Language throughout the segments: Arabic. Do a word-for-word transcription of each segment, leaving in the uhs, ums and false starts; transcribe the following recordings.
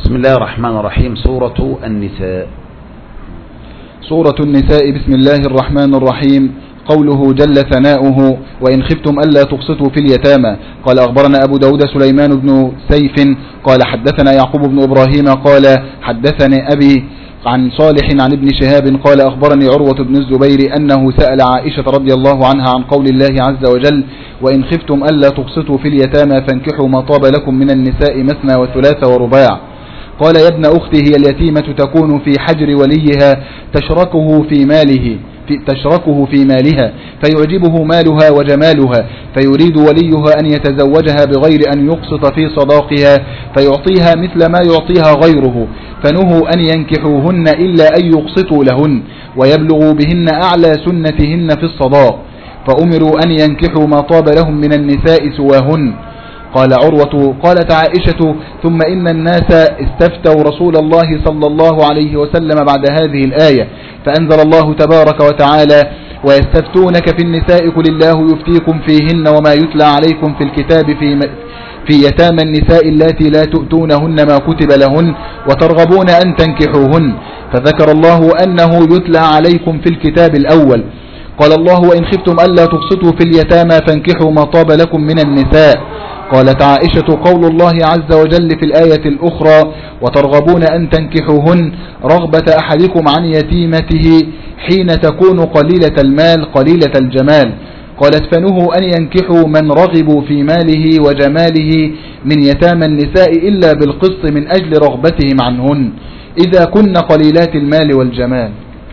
بسم الله الرحمن الرحيم. سورة النساء. سورة النساء. بسم الله الرحمن الرحيم. قوله جل ثناؤه: وإن خفتم ألا تقسطوا في اليتامى. قال أخبرنا أبو داود سليمان بن سيف قال حدثنا يعقوب بن إبراهيم قال حدثني أبي عن صالح عن ابن شهاب قال أخبرني عروة بن الزبير أنه سأل عائشة رضي الله عنها عن قول الله عز وجل: وإن خفتم ألا تقسطوا في اليتامى فانكحوا ما طاب لكم من النساء مثنى وثلاث ورباع. قال: يا ابن أختي، هي اليتيمة تكون في حجر وليها تشركه في ماله في تشركه في مالها فيعجبه مالها وجمالها، فيريد وليها أن يتزوجها بغير أن يقسط في صداقها فيعطيها مثل ما يعطيها غيره، فنهوا أن ينكحوهن إلا أن يقسطوا لهن ويبلغوا بهن أعلى سنتهن في الصداق، فأمروا أن ينكحوا ما طاب لهم من النساء سواهن. قال عروة: قالت عائشة: ثم إن الناس استفتوا رسول الله صلى الله عليه وسلم بعد هذه الآية، فأنزل الله تبارك وتعالى: ويستفتونك في النساء قل الله يفتيكم فيهن وما يتلى عليكم في الكتاب في في يتامى النساء اللاتي لا تؤتونهن ما كتب لهن وترغبون أن تنكحوهن، فذكر الله أنه يتلى عليكم في الكتاب الأول. قال الله: وإن خفتم ألا تقسطوا في اليتامى فانكحوا ما طاب لكم من النساء. قالت عائشة: قول الله عز وجل في الآية الأخرى: وترغبون أن تنكحوهن رغبة أحدكم عن يتيمته حين تكون قليلة المال قليلة الجمال. قالت: فنهوا أن ينكحوا من رغبوا في ماله وجماله من يتامى النساء إلا بالقسط من أجل رغبتهم عنهن إذا كن قليلات المال والجمال.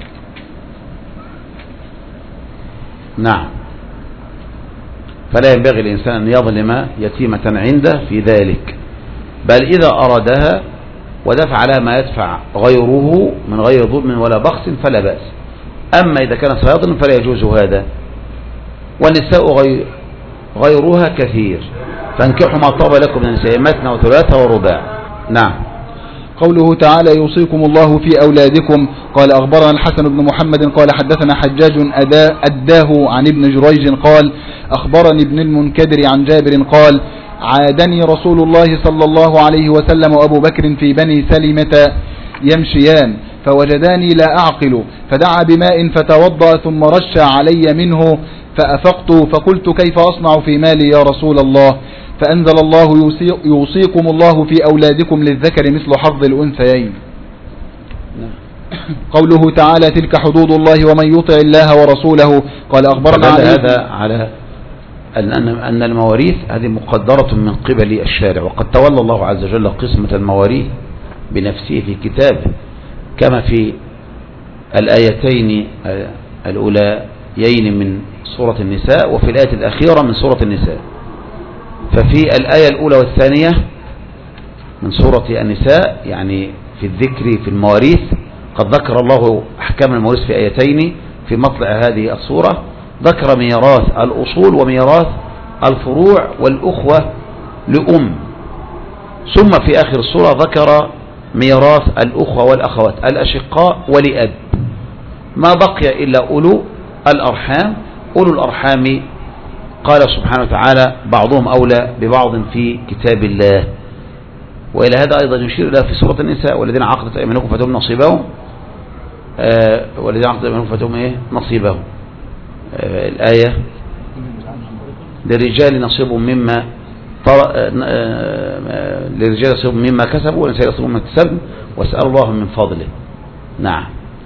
نعم. فلا ينبغي الإنسان أن يظلم يتيمة عنده في ذلك، بل إذا أرادها ودفع لها ما يدفع غيره من غير ظلم ولا بخس فلا بأس. أما إذا كان سيظلم فلا يجوز هذا. والنساء غير غيرها كثير، فانكحوا ما طاب لكم من النساء مثنى وثلاثة ورباع. نعم. قوله تعالى: يوصيكم الله في أولادكم. قال أخبرنا الحسن بن محمد قال حدثنا حجاج أداه عن ابن جريج قال أخبرني ابن المنكدر عن جابر قال: عادني رسول الله صلى الله عليه وسلم وأبو بكر في بني سلمة يمشيان فوجداني لا أعقل، فدعا بماء فتوضأ ثم رش علي منه فأفقت، فقلت: كيف أصنع في مالي يا رسول الله؟ فأنزل الله: يوصيكم الله في أولادكم للذكر مثل حظ الأنثيين. قوله تعالى: تلك حدود الله ومن يطع الله ورسوله. قال أخبرنا هذا على أن أن المواريث هذه مقدرة من قبل الشارع، وقد تولى الله عز وجل قسمة المواريث بنفسه في كتابه، كما في الآيتين الأوليين من سورة النساء وفي الآية الأخيرة من سورة النساء. ففي الآية الأولى والثانية من سورة النساء، يعني في الذكر في المواريث، قد ذكر الله أحكام المواريث في آيتين في مطلع هذه السورة، ذكر ميراث الأصول وميراث الفروع والأخوة لأم، ثم في آخر السورة ذكر ميراث الأخوة والأخوات الأشقاء ولأب، ما بقي إلا أولو الأرحام. أولو الأرحام قال سبحانه وتعالى: بعضهم أولى ببعض في كتاب الله. وإلى هذا أيضا يشير إلى في سورة النساء: والذين عقدت أيمانكم فاتهم نصيبهم آه والذين عقدت أيمانكم فاتهم إيه نصيبهم. آه الآية: للرجال نصيب مما آه للرجال نصيب مما كسبوا وللنساء نصيب مما اكتسبن واسأل الله من فضله. نعم.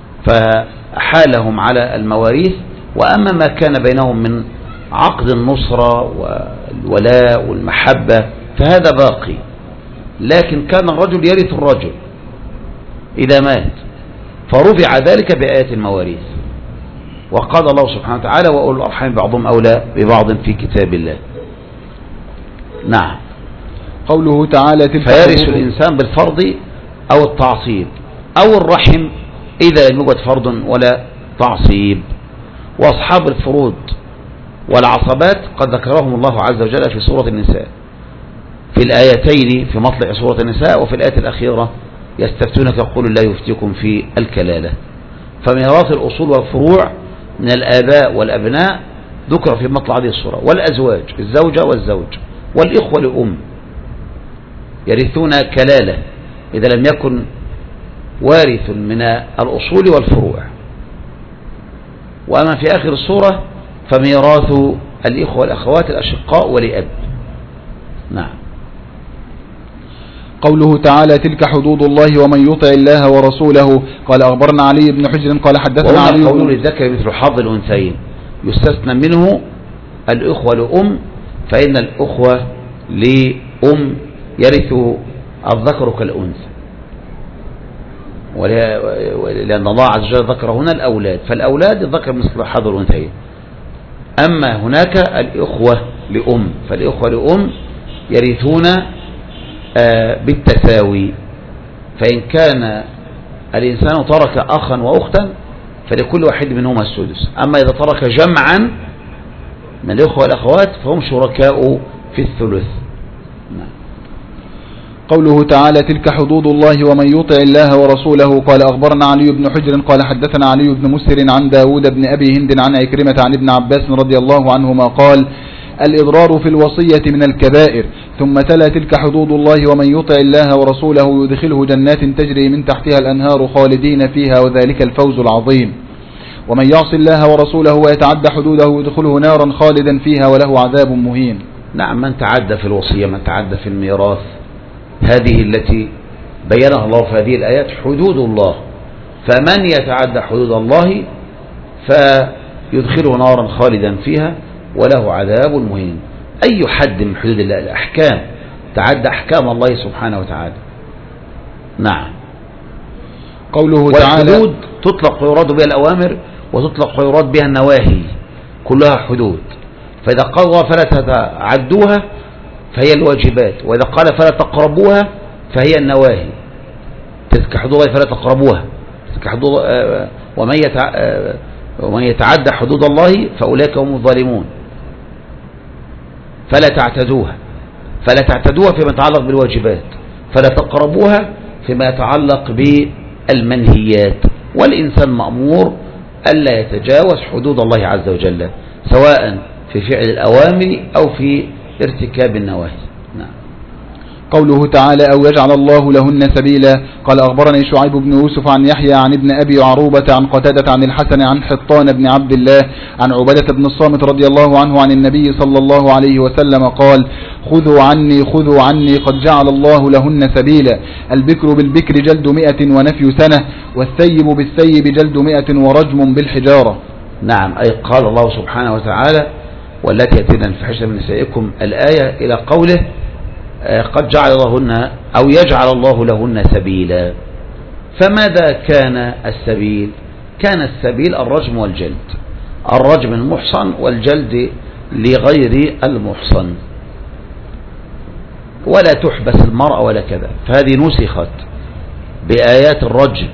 فحالهم على المواريث. وأما ما كان بينهم من عقد النصرة والولاء والمحبة فهذا باقي، لكن كان الرجل يرث الرجل إذا مات، فرفع ذلك بآيات المواريث. وقال الله سبحانه وتعالى: وأولو الأرحام بعضهم أولى ببعض في كتاب الله. نعم. قوله تعالى: فيرث الإنسان بالفرض أو التعصيب أو الرحم إذا لم يوجد فرض ولا تعصيب. وأصحاب الفروض والعصبات قد ذكرهم الله عز وجل في سورة النساء في الآيتين في مطلع سورة النساء، وفي الآية الأخيرة: يستفتونك يقول الله يفتيكم في الكلالة. فميراث الأصول والفروع من الآباء والأبناء ذكر في مطلع هذه السورة، والأزواج الزوجة والزوج والإخوة لأم يرثون كلالة إذا لم يكن وارث من الأصول والفروع. وأما في آخر السورة فميراث الإخوة والأخوات الأشقاء ولأب. نعم. قوله تعالى تلك حدود الله ومن يطع الله ورسوله. قال أخبرنا علي بن حجر قال حدثنا علي بن قول الذكر مثل حظ الأنثيين يستثنى منه الإخوة لأم، فإن الأخوة لأم يرث الذكر كالأنثى، لأن الله عز وجل ذكر هنا الأولاد، فالأولاد الذكر مثل حظ الأنثيين. أما هناك الإخوة لأم، فالإخوة لأم يرثون بالتساوي، فإن كان الإنسان ترك أخا وأختا فلكل واحد منهما السدس. أما إذا ترك جمعا من الإخوة والأخوات فهم شركاء في الثلث. نعم. قوله تعالى تلك حدود الله ومن يطع الله ورسوله. قال أخبرنا علي بن حجر قال حدثنا علي بن مسر عن داود بن أبي هند عن عكرمة عن ابن عباس رضي الله عنهما قال الإضرار في الوصية من الكبائر. ثم تلا تلك حدود الله ومن يطع الله ورسوله يدخله جنات تجري من تحتها الأنهار خالدين فيها وذلك الفوز العظيم. ومن يعص الله ورسوله ويتعدى حدوده يدخله نارا خالدا فيها وله عذاب مهين. نعم. من تعدى في الوصية، من تعدى في الميراث، هذه التي بينها الله في هذه الآيات حدود الله، فمن يتعدى حدود الله فيدخله نارا خالدا فيها وله عذاب مهين. أي حد من حدود الله، الأحكام، تعدى أحكام الله سبحانه وتعالى. نعم. قوله تعالى والحدود تطلق ويراد بها الأوامر وتطلق ويراد بها النواهي، كلها حدود. فإذا قال الله فلا تتعدوها فهي الواجبات، وإذا قال فلا تقربوها فهي النواهي. تلك حدود الله فلا تقربوها، تلك حدود ومن يتعدى حدود الله فأولئك هم الظالمون. فلا تعتدوها، فلا تعتدوها فيما يتعلق بالواجبات، فلا تقربوها فيما يتعلق بالمنهيات. والإنسان مأمور ألا يتجاوز حدود الله عز وجل، سواء في فعل الأوامر أو في ارتكاب النواهي. نعم. قوله تعالى أو يجعل الله لهن سبيلا. قال أخبرني شعيب بن يوسف عن يحيى عن ابن أبي عروبة عن قتادة عن الحسن عن حطان بن عبد الله عن عبادة بن الصامت رضي الله عنه عن النبي صلى الله عليه وسلم قال خذوا عني خذوا عني قد جعل الله لهن سبيلا. البكر بالبكر جلد مئة ونفي سنة، والثيب بالثيب جلد مئة ورجم بالحجارة. نعم. أي قال الله سبحانه وتعالى والتي يأتين الفحشة من نسائكم الآية إلى قوله قد جعل لهن أو يجعل الله لهن سبيلا. فماذا كان السبيل؟ كان السبيل الرجم والجلد، الرجم المحصن والجلد لغير المحصن، ولا تحبس المرأة ولا كذا، فهذه نسخت بآيات الرجم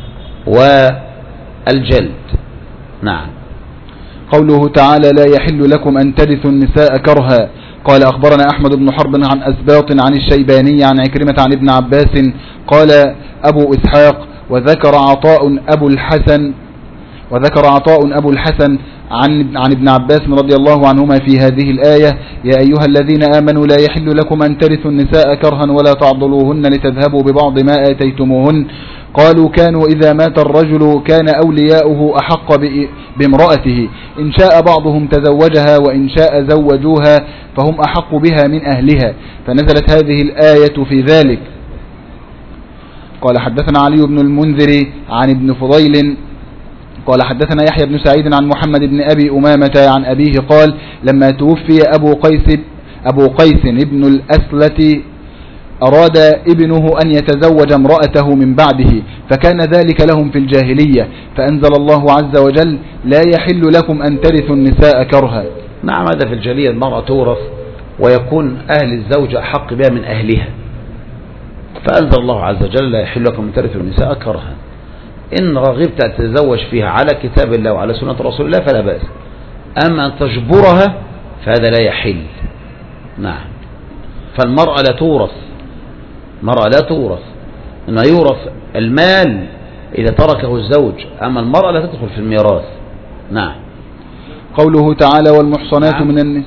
والجلد. نعم. قوله تعالى لا يحل لكم أن ترثوا النساء كرها. قال أخبرنا أحمد بن حرب عن أسباط عن الشيباني عن عكرمة عن ابن عباس قال أبو إسحاق وذكر عطاء أبو الحسن وذكر عطاء أبو الحسن عن عن ابن عباس رضي الله عنهما في هذه الآية يا أيها الذين آمنوا لا يحل لكم أن ترثوا النساء كرها ولا تعضلوهن لتذهبوا ببعض ما آتيتموهن. قالوا كانوا إذا مات الرجل كان أولياؤه أحق بامرأته، إن شاء بعضهم تزوجها وإن شاء زوجوها فهم أحق بها من أهلها، فنزلت هذه الآية في ذلك. قال حدثنا علي بن المنذر عن ابن فضيل قال حدثنا يحيى بن سعيد عن محمد بن أبي أمامة عن أبيه قال لما توفي أبو قيس أبو قيس ابن الأسلة أراد ابنه أن يتزوج امرأته من بعده، فكان ذلك لهم في الجاهلية، فأنزل الله عز وجل لا يحل لكم أن ترثوا النساء كرها. نعم. هذا في الجاهلية المرأة تورث ويكون أهل الزوجة أحق بها من أهلها، فأنزل الله عز وجل لا يحل لكم أن ترثوا النساء كرها. إن رغبت أن تتزوج فيها على كتاب الله وعلى سنة رسول الله فلا بأس، أما أن تجبرها فهذا لا يحل. نعم. فالمرأة لا تورث، المرأة لا تورث، إنما يورث المال إذا تركه الزوج، أما المرأة لا تدخل في الميراث. نعم. قوله تعالى والمحصنات نعم. من النساء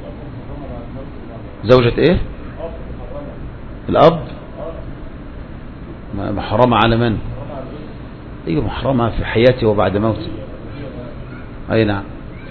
زوجة إيه؟ الأب. محرمة على من؟ ايوه محرمة في حياته وبعد موته. اي نعم.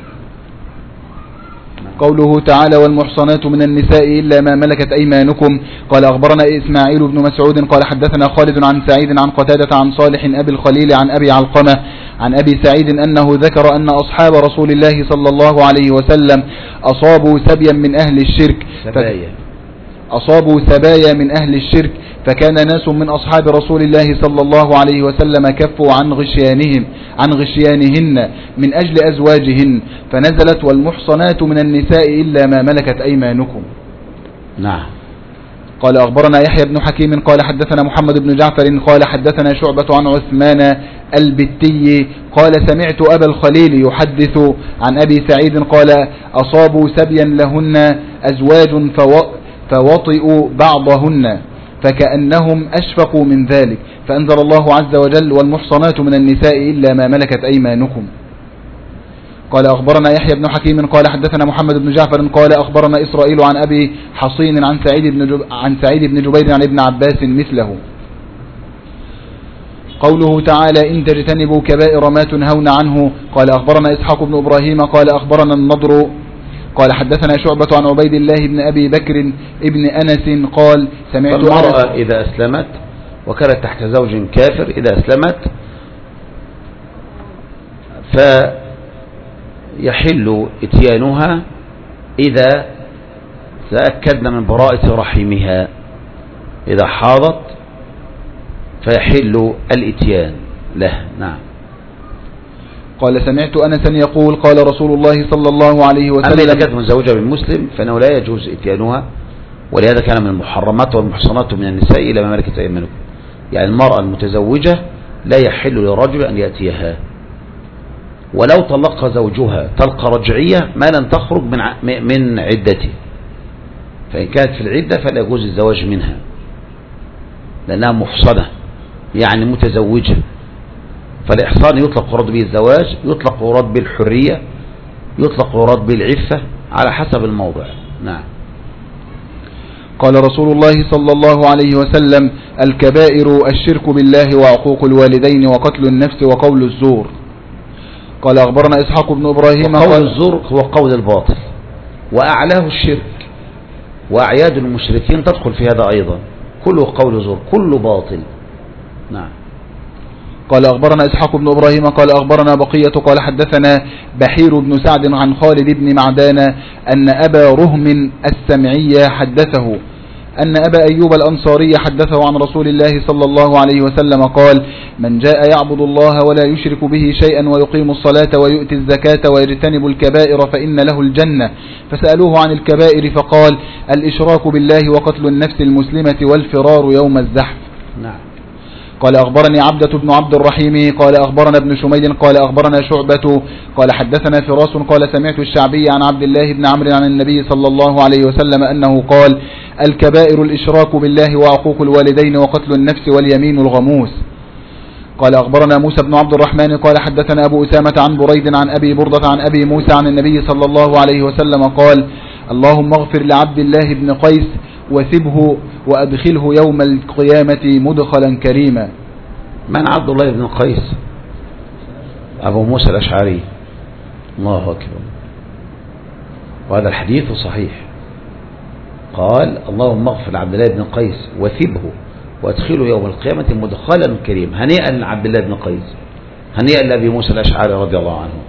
قوله تعالى والمحصنات من النساء إلا ما ملكت أيمانكم. قال أخبرنا إسماعيل بن مسعود قال حدثنا خالد عن سعيد عن قتادة عن صالح أبي الخليل عن أبي علقمة عن أبي سعيد أنه ذكر أن أصحاب رسول الله صلى الله عليه وسلم أصابوا سبيا من أهل الشرك سبايا أصابوا سبايا من أهل الشرك فكان ناس من أصحاب رسول الله صلى الله عليه وسلم كفوا عن غشيانهم عن غشيانهن من أجل أزواجهن فنزلت والمحصنات من النساء إلا ما ملكت أيمانكم. نعم. قال أخبرنا يحيى بن حكيم قال حدثنا محمد بن جعفر قال حدثنا شعبة عن عثمان البتي قال سمعت أبا الخليل يحدث عن أبي سعيد قال أصابوا سبيا لهن أزواج فوطئوا بعضهن فكأنهم أشفقوا من ذلك فأنزل الله عز وجل والمحصنات من النساء إلا ما ملكت أيمانكم. قال أخبرنا يحيى بن حكيم قال حدثنا محمد بن جعفر قال أخبرنا إسرائيل عن أبي حصين عن سعيد بن جب... عن سعيد بن جبير عن ابن عباس مثله. قوله تعالى إن تجتنبوا كبائر ما تنهون عنه. قال أخبرنا إسحاق بن إبراهيم قال أخبرنا النضر قال حدثنا شعبة عن عبيد الله بن أبي بكر ابن أنس قال سمعت المرأة إذا أسلمت وكانت تحت زوج كافر إذا أسلمت فيحل إتيانها إذا تأكدنا من براءة رحمها. إذا حاضت فيحل الإتيان له. نعم. قال سمعت أنسا يقول قال رسول الله صلى الله عليه وسلم أما إذا كانت متزوجة بالمسلم فإنه لا يجوز إتيانها ولهذا كان من المحرمات والمحصنات من النساء إلى ما ملكت أيمانكم. يعني المرأة المتزوجة لا يحل للرجل أن يأتيها ولو طلق زوجها طلقة رجعية ما لن تخرج من من عدته فإن كانت في العدة فلا يجوز الزواج منها لأنها محصنة يعني متزوجة. فالإحصان يطلق ورد به الزواج يطلق ورد به الحرية يطلق ورد به العفة على حسب الموضع. نعم. قال رسول الله صلى الله عليه وسلم الكبائر الشرك بالله وعقوق الوالدين وقتل النفس وقول الزور. قال أخبرنا إسحاق بن إبراهيم قول الزور هو قول الباطل وأعلاه الشرك وأعياد المشركين تدخل في هذا أيضا كله قول زور كله باطل. نعم. قال أخبرنا إسحاق بن إبراهيم قال أخبرنا بقية قال حدثنا بحير بن سعد عن خالد بن معدان أن أبا رهم السمعي حدثه أن أبا أيوب الأنصاري حدثه عن رسول الله صلى الله عليه وسلم قال من جاء يعبد الله ولا يشرك به شيئا ويقيم الصلاة ويؤتي الزكاة ويجتنب الكبائر فإن له الجنة. فسألوه عن الكبائر فقال الإشراك بالله وقتل النفس المسلمة والفرار يوم الزحف. نعم. قال أخبرني عبدة بن عبد الرحيم قال أخبرنا ابن شميل قال أخبرنا شعبة قال حدثنا فراس قال سمعت الشعبي عن عبد الله بن عمرو عن النبي صلى الله عليه وسلم أنه قال الكبائر الإشراك بالله وعقوق الوالدين وقتل النفس واليمين الغموس. قال أخبرنا موسى بن عبد الرحمن قال حدثنا أبو أسامة عن بريد عن أبي بردة عن أبي موسى عن النبي صلى الله عليه وسلم قال اللهم اغفر لعبد الله بن قيس وثبه وأدخله يوم القيامة مدخلا كريما. من عبد الله بن قيس؟ أبو موسى الأشعري. الله أكبر. وهذا الحديث صحيح. قال اللهم اغفر لعبد الله بن قيس وثبه وأدخله يوم القيامة مدخلا كريما. هنيئا لعبد الله بن قيس هنيئا لأبي موسى الأشعري رضي الله عنه.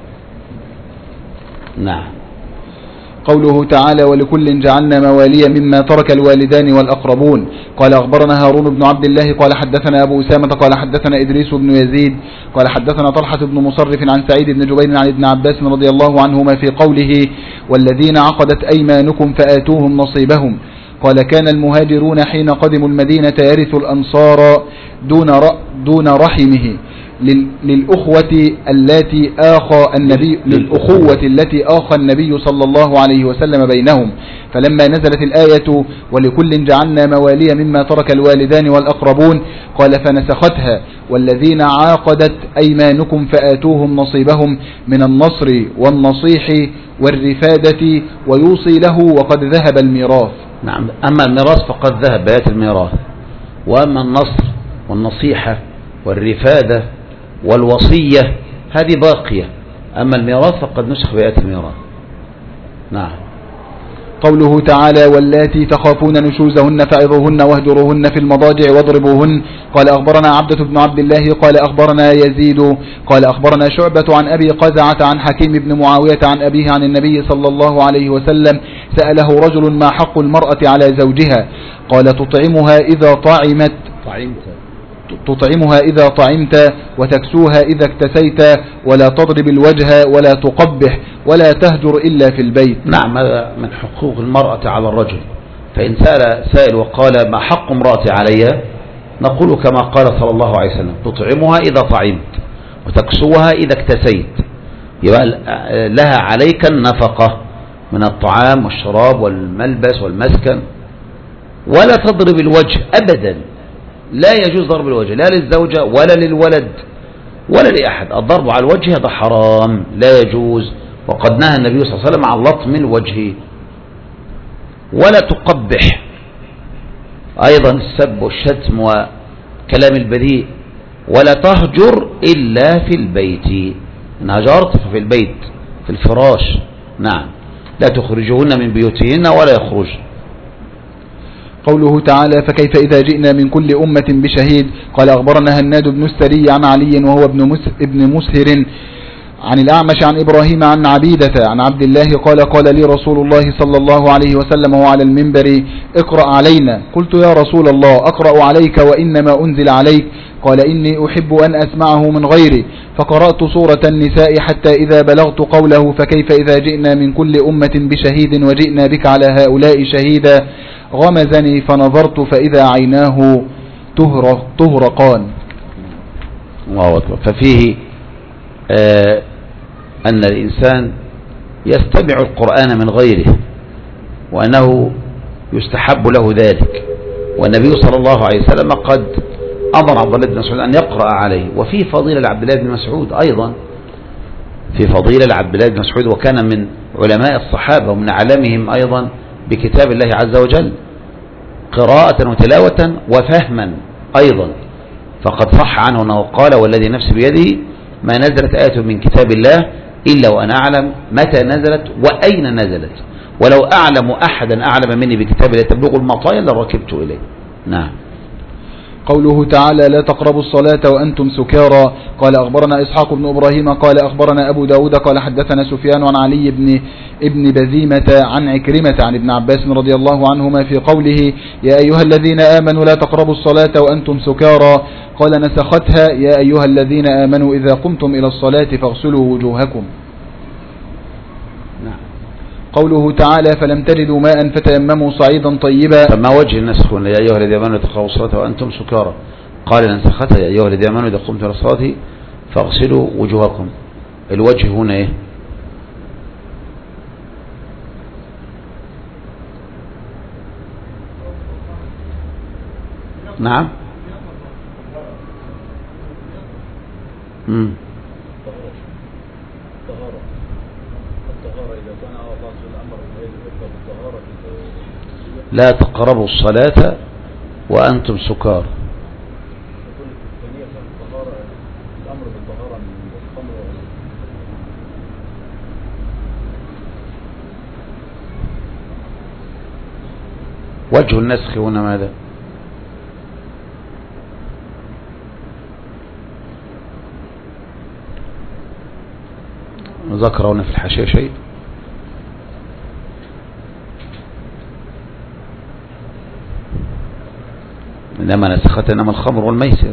نعم. قوله تعالى ولكل جعلنا مواليا مما ترك الوالدان والأقربون. قال أخبرنا هارون بن عبد الله قال حدثنا أبو أسامة قال حدثنا إدريس بن يزيد قال حدثنا طلحة بن مصرف عن سعيد بن جبير عن ابن عباس رضي الله عنهما في قوله والذين عقدت أيمانكم فآتوهم نصيبهم. قال كان المهاجرون حين قدموا المدينة يرث الأنصار دون دون رحمه للأخوة التي آخى النبي للأخوة التي آخى النبي صلى الله عليه وسلم بينهم. فلما نزلت الآية ولكل جعلنا مواليا مما ترك الوالدان والأقربون قال فنسختها والذين عاقدت أيمانكم فآتوهم نصيبهم من النصر والنصيح والرفادة ويوصي له وقد ذهب الميراث. نعم. أما الميراث فقد ذهب بيات الميراث وأما النصر والنصيحة والرفادة والوصية هذه باقية، أما الميراث فقد نسخ بآيات الميراث. نعم. قوله تعالى واللاتي تخافون نشوزهن فعظوهن واهجروهن في المضاجع واضربوهن. قال أخبرنا عبدة بن عبد الله قال أخبرنا يزيد قال أخبرنا شعبة عن أبي قزعة عن حكيم بن معاوية عن أبيه عن النبي صلى الله عليه وسلم سأله رجل ما حق المرأة على زوجها؟ قال تطعمها إذا طعمت تطعمها إذا طعمت وتكسوها إذا اكتسيت ولا تضرب الوجه ولا تقبح ولا تهجر إلا في البيت. نعم، هذا من حقوق المرأة على الرجل. فإن سأل سائل وقال ما حق امرأتي علي، نقول كما قال صلى الله عليه وسلم تطعمها إذا طعمت وتكسوها إذا اكتسيت، يبقى لها عليك النفقة من الطعام والشراب والملبس والمسكن، ولا تضرب الوجه أبدا، لا يجوز ضرب الوجه لا للزوجة ولا للولد ولا لأحد. الضرب على الوجه هذا حرام لا يجوز، وقد نهى النبي صلى الله عليه وسلم عن لطم الوجه. ولا تقبح، أيضا السب والشتم وكلام البذيء. ولا تهجر إلا في البيت، إن هجرت ففي البيت في الفراش. نعم، لا تخرجوهن من بيوتهن ولا يخرج. قوله تعالى فكيف إذا جئنا من كل أمة بشهيد. قال أخبرنا هناد بن السري عن علي وهو ابن مسهر عن الأعمش عن إبراهيم عن عبيدة عن عبد الله قال قال لي رسول الله صلى الله عليه وسلم وهو على المنبر اقرأ علينا. قلت يا رسول الله أقرأ عليك وإنما أنزل عليك؟ قال إني أحب أن أسمعه من غيري. فقرأت سورة النساء حتى إذا بلغت قوله فكيف إذا جئنا من كل أمة بشهيد وجئنا بك على هؤلاء شهيدا غمزني فنظرت فإذا عيناه تهرقان. الله أكبر. ففيه آه أن الإنسان يستمع القرآن من غيره، وأنه يستحب له ذلك. والنبي صلى الله عليه وسلم قد أمر عبد الله بن مسعود أن يقرأ عليه. وفي فضيلة لعبد الله بن مسعود أيضا، في فضيلة لعبد الله بن مسعود، وكان من علماء الصحابة ومن أعلمهم أيضا بكتاب الله عز وجل قراءة وتلاوة وفهما أيضا. فقد صح عنه أنه قال والذي نفسي بيده ما نزلت آية من كتاب الله إلا وأنا أعلم متى نزلت وأين نزلت، ولو أعلم أحدا أعلم مني بكتاب الله تبلغ المطايا لركبت إليه. نعم. قوله تعالى لا تقربوا الصلاة وأنتم سكارى. قال أخبرنا إسحاق بن إبراهيم قال أخبرنا أبو داود قال حدثنا سفيان عن علي بن ابن بزيمة عن عكرمة عن ابن عباس رضي الله عنهما في قوله يا أيها الذين آمنوا لا تقربوا الصلاة وأنتم سكارى. قال نسختها يا أيها الذين آمنوا إذا قمتم إلى الصلاة فاغسلوا وجوهكم. نعم. قوله تعالى فلم تجدوا ماء فتيمموا صعيدا طيبا. فما وجه النسخ يا أيها الذين آمنوا لا تقربوا الصلاة وأنتم سكارى؟ قال نسختها يا أيها الذين آمنوا إذا قمتم إلى الصلاة فاغسلوا وجوهكم. الوجه هنا إيه؟ نعم. مم. لا تقربوا الصلاة وأنتم سكار. وجه النسخ هنا ماذا؟ ذكر هنا في الحاشية شيء؟ إنما نسخت إنما الخمر والميسر.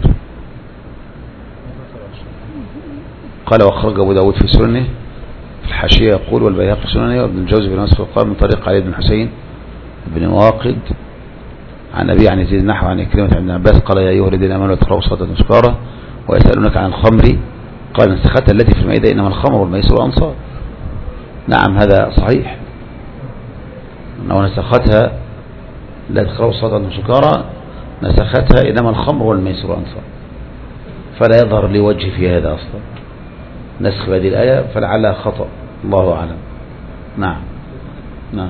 قال وأخرج أبو داود في سننه في الحاشية يقول والبيهقي في سننه وابن الجوزي في نصف القال من طريق علي بن حسين بن واقد عن أبي عن يزيد نحو عن عكرمة عن ابن عباس قال يا أيها الذين آمنوا لا تقربوا الصلاة سكارى ويسألونك عن الخمر قال نسختها التي في المائدة إنما الخمر والميسر والأنصاب. نعم هذا صحيح أنه نسختها لا تقربوا الصلاة سكارى، نسختها إنما الخمر والميسر والأنصاب، فلا يظهر لي وجه في هذا أصلا نسخ هذه الآية، فلعلها خطأ الله أعلم. نعم. نعم.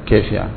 كيف يعني؟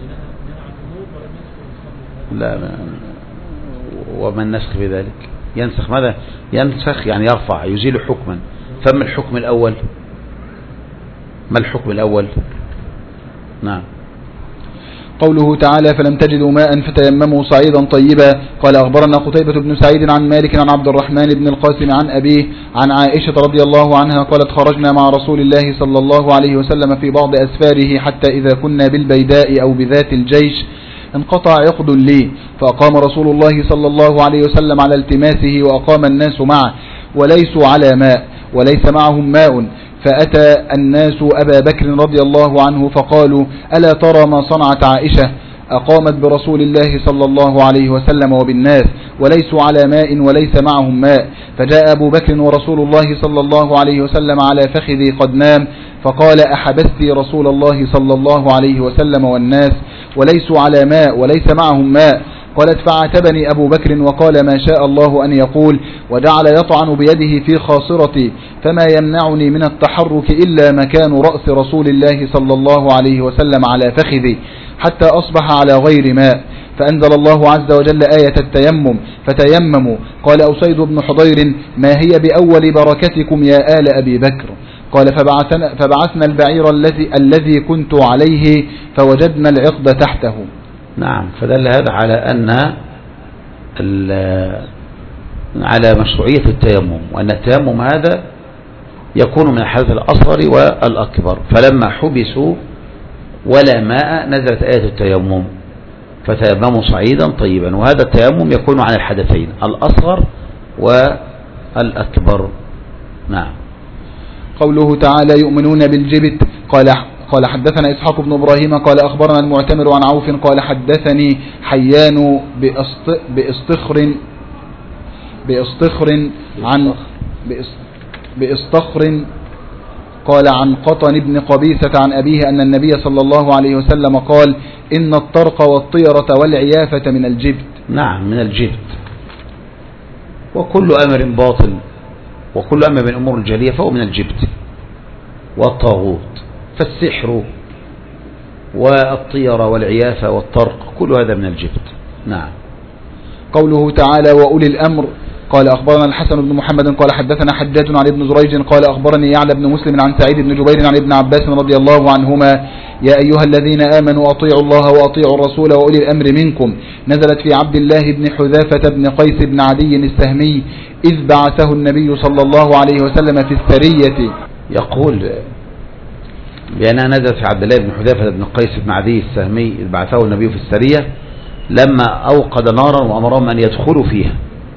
لا ما وما النسخ بذلك؟ ينسخ ماذا؟ ينسخ يعني يرفع، يزيل حكما. فما الحكم الأول؟ ما الحكم الأول؟ نعم. قوله تعالى فلم تجدوا ماء فتيمموا صعيدا طيبا. قال أخبرنا قتيبة بن سعيد عن مالك عن عبد الرحمن بن القاسم عن أبيه عن عائشة رضي الله عنها قالت خرجنا مع رسول الله صلى الله عليه وسلم في بعض أسفاره حتى إذا كنا بالبيداء أو بذات الجيش انقطع عقد لي، فأقام رسول الله صلى الله عليه وسلم على التماسه وأقام الناس معه وليسوا على ماء وليس معهم ماء، فأتى الناس أبا بكر رضي الله عنه فقالوا ألا ترى ما صنعت عائشة؟ أقامت برسول الله صلى الله عليه وسلم وبالناس وليسوا على ماء وليس معهم ماء. فجاء أبو بكر ورسول الله صلى الله عليه وسلم على فخذي قد نام، فقال أحبست رسول الله صلى الله عليه وسلم والناس وليسوا على ماء وليس معهم ماء؟ قالت فعاتبني أبو بكر وقال ما شاء الله أن يقول، وجعل يطعن بيده في خاصرتي، فما يمنعني من التحرك إلا مكان رأس رسول الله صلى الله عليه وسلم على فخذي حتى أصبح على غير ماء. فأنزل الله عز وجل آية التيمم فتيمموا. قال أسيد بن حضير ما هي بأول بركتكم يا آل أبي بكر؟ قال فبعثنا, فبعثنا البعير الذي, الذي كنت عليه فوجدنا العقد تحته. نعم. فدل هذا على أن على مشروعية التيمم، وأن التيمم هذا يكون من الحدث الأصغر والأكبر. فلما حبسوا ولا ماء نزلت آية التيمم فتيمموا صعيدا طيبا، وهذا التيمم يكون عن الحدثين الأصغر والأكبر. نعم. قوله تعالى يؤمنون بالجبت. قال قال حدثنا إسحاق بن إبراهيم قال أخبرنا المعتمر عن عوف قال حدثني حيان بإصطخر بإصطخر عن بإصطخر قال عن قطن بن قبيسة عن أبيه أن النبي صلى الله عليه وسلم قال إن الطرق والطيرة والعيافة من الجبت. نعم من الجبت. وكل أمر باطل وكل أمر من أمور الجاهلية فهو من الجبت والطاغوت. فالسحر والطيرة والعيافة والطرق كل هذا من الجبت. نعم. قوله تعالى وأولي الأمر. قال أخبرنا الحسن بن محمد قال حدثنا حجاج عن ابن جريج قال أخبرني يعلى بن مسلم عن سعيد بن جبير عن ابن عباس رضي الله عنهما يا أيها الذين آمنوا أطيعوا الله وأطيعوا الرسول وأولي الأمر منكم، نزلت في عبد الله بن حذافة بن قيس بن عدي السهمي إذ بعثه النبي صلى الله عليه وسلم في السرية. يقول بأنها نزلت في عبد الله بن حذافة بن قيس بن عدي السهمي إذ بعثه النبي في السرية لما أوقد نارا وأمرهم أن يدخلوا فيها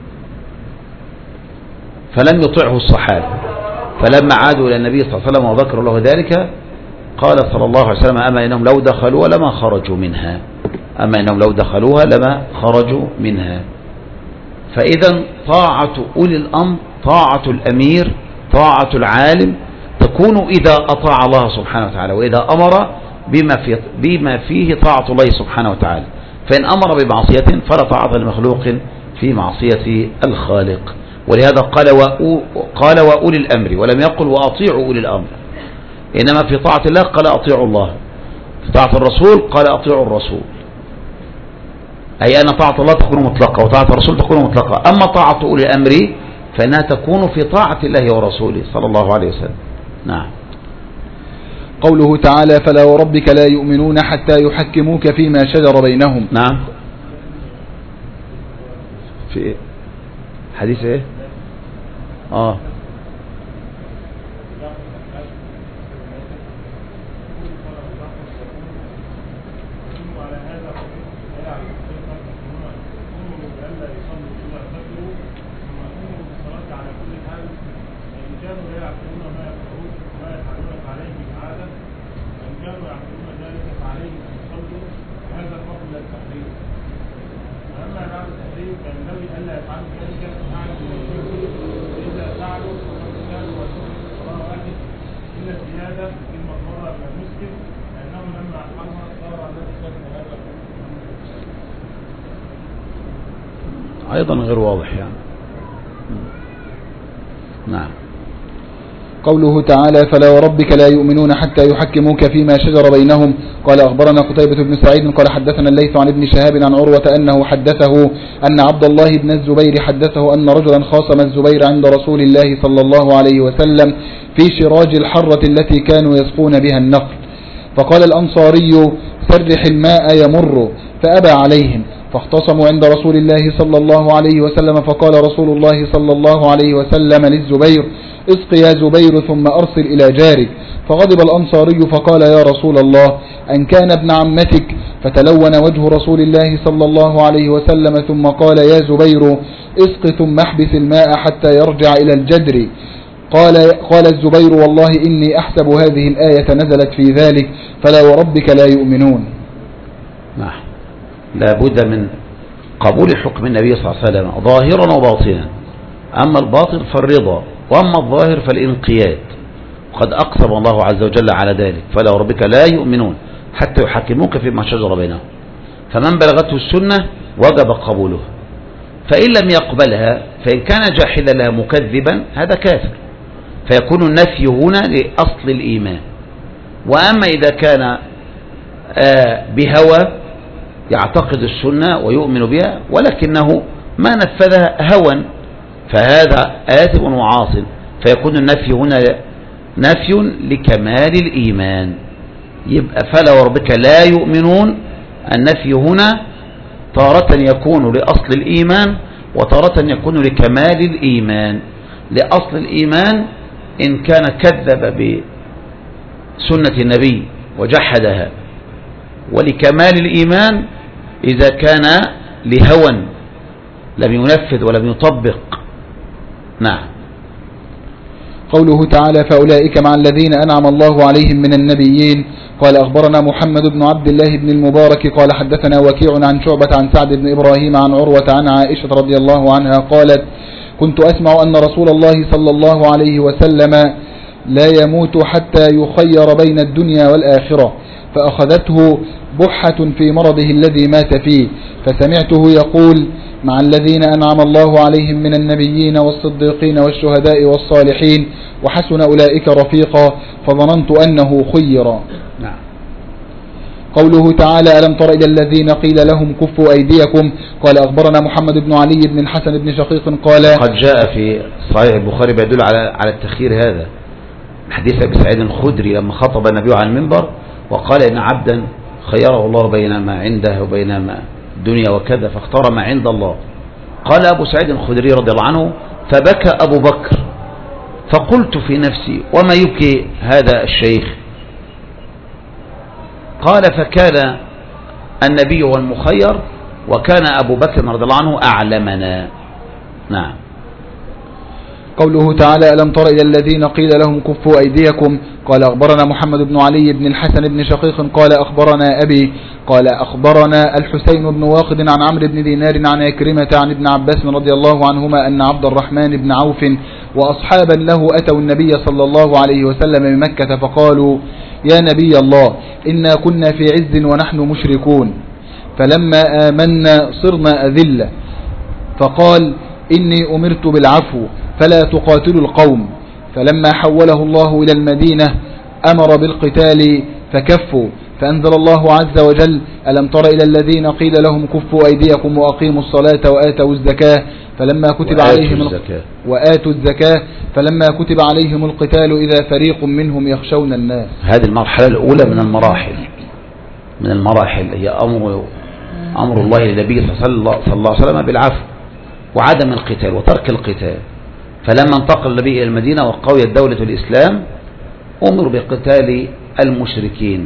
فلم يطعه الصحابة، فلما عادوا إلى النبي صلى الله عليه وسلم وذكروا له ذلك قال صلى الله عليه وسلم أما إنهم لو دخلوها لما خرجوا منها أما إنهم لو دخلوها لما خرجوا منها. فإذا طاعة أولي الأمر طاعة الأمير طاعة العالم تكون إذا أطاع الله سبحانه وتعالى، وإذا أمر بما, في بما فيه طاعة الله سبحانه وتعالى. فإن أمر بمعصية فلا طاعة لمخلوق في معصية الخالق. ولهذا قال قال وأولي الأمر ولم يقل وأطيعوا أولي الأمر، إنما في طاعة الله قال أطيعوا الله، في طاعة الرسول قال أطيعوا الرسول، أي أن طاعة الله تكون مطلقة وطاعة الرسول تكون مطلقة. أما طاعة أولي الأمر فإنها تكون في طاعة الله ورسوله صلى الله عليه وسلم. نعم. قوله تعالى فلا وربك لا يؤمنون حتى يحكموك فيما شجر بينهم. نعم. في إيه؟ حديث ايه؟ اه أيضا غير واضح يعني. نعم. قوله تعالى فلا وربك لا يؤمنون حتى يحكموك فيما شجر بينهم. قال أخبرنا قتيبة بن سعيد قال حدثنا الليث عن ابن شهاب عن عروة أنه حدثه أن عبد الله بن الزبير حدثه أن رجلا خاصم الزبير عند رسول الله صلى الله عليه وسلم في شراج الحرة التي كانوا يسقون بها النخل، فقال الأنصاري سرح الماء يمر، فأبى عليهم، فاختصموا عند رسول الله صلى الله عليه وسلم، فقال رسول الله صلى الله عليه وسلم للزبير اسق يا زبير ثم أرسل إلى جارك، فغضب الأنصاري فقال يا رسول الله أن كان ابن عمتك، فتلون وجه رسول الله صلى الله عليه وسلم ثم قال يا زبير اسق ثم احبس الماء حتى يرجع إلى الجدر. قال, قال الزبير والله إني أحسب هذه الآية نزلت في ذلك فلا وربك لا يؤمنون. نعم، لا بد من قبول حكم النبي صلى الله عليه وسلم ظاهرا وباطنا، أما الباطن فالرضا، وأما الظاهر فالانقياد، وقد أقسم الله عز وجل على ذلك فلا وربك لا يؤمنون حتى يحكموك فيما شجر بينهم. فمن بلغته السنة وجب قبوله، فإن لم يقبلها فإن كان جاحدا لها مكذبا هذا كافر، فيكون النفي هنا لأصل الإيمان. وأما إذا كان بهوى يعتقد السنة ويؤمن بها ولكنه ما نفذها هوى فهذا آثم وعاص، فيكون النفي هنا نفي لكمال الإيمان. يبقى فلا وربك لا يؤمنون، النفي هنا تارة يكون لأصل الإيمان وتارة يكون لكمال الإيمان. لأصل الإيمان إن كان كذب بسنة النبي وجحدها، ولكمال الإيمان إذا كان لهوى لم ينفذ ولم يطبق. نعم. قوله تعالى فأولئك مع الذين أنعم الله عليهم من النبيين. قال أخبرنا محمد بن عبد الله بن المبارك قال حدثنا وكيع عن شعبة عن سعد بن إبراهيم عن عروة عن عائشة رضي الله عنها قالت كنت أسمع أن رسول الله صلى الله عليه وسلم لا يموت حتى يخير بين الدنيا والآخرة، فأخذته بحة في مرضه الذي مات فيه، فسمعته يقول مع الذين أنعم الله عليهم من النبيين والصديقين والشهداء والصالحين وحسن أولئك رفيقا، فظننت أنه خير. نعم. قوله تعالى ألم تر إلى الذين قيل لهم كفوا أيديكم. قال أخبرنا محمد بن علي بن الحسن بن شقيق قال قد جاء في صحيح البخاري بيدل على على التخيير هذا، حديث أبي سعيد الخدري لما خطب النبي على المنبر وقال إن عبدا خيره الله بين ما عنده وبين ما الدنيا وكذا فاختار ما عند الله. قال أبو سعيد الخدري رضي الله عنه فبكى أبو بكر، فقلت في نفسي وما يبكي هذا الشيخ؟ قال فكان النبي هو المخير وكان أبو بكر رضي الله عنه أعلمنا. نعم. قوله تعالى ألم تر إلى الذين قيل لهم كفوا أيديكم. قال أخبرنا محمد بن علي بن الحسن بن شقيق قال أخبرنا أبي قال أخبرنا الحسين بن واقد عن عمرو بن دينار عن عكرمة عن ابن عباس رضي الله عنهما أن عبد الرحمن بن عوف وأصحابا له أتوا النبي صلى الله عليه وسلم بمكة فقالوا يا نبي الله إنا كنا في عز ونحن مشركون، فلما آمنا صرنا أذلة، فقال إني أمرت بالعفو فلا تقاتلوا القوم، فلما حوله الله إلى المدينة أمر بالقتال فكفوا، فأنزل الله عز وجل ألم تر إلى الذين قيل لهم كفوا أيديكم وأقيموا الصلاة وآتوا الزكاة فلما كتب عليهم الزكاة وآتوا الزكاة فلما كتب عليهم القتال إذا فريق منهم يخشون الناس. هذه المرحلة الأولى من المراحل من المراحل هي أمر أمر الله للنبي صلى الله عليه وسلم بالعفو وعدم القتال وترك القتال. فلما انتقل النبي إلى المدينة وقويت دولة الإسلام أمر بقتال المشركين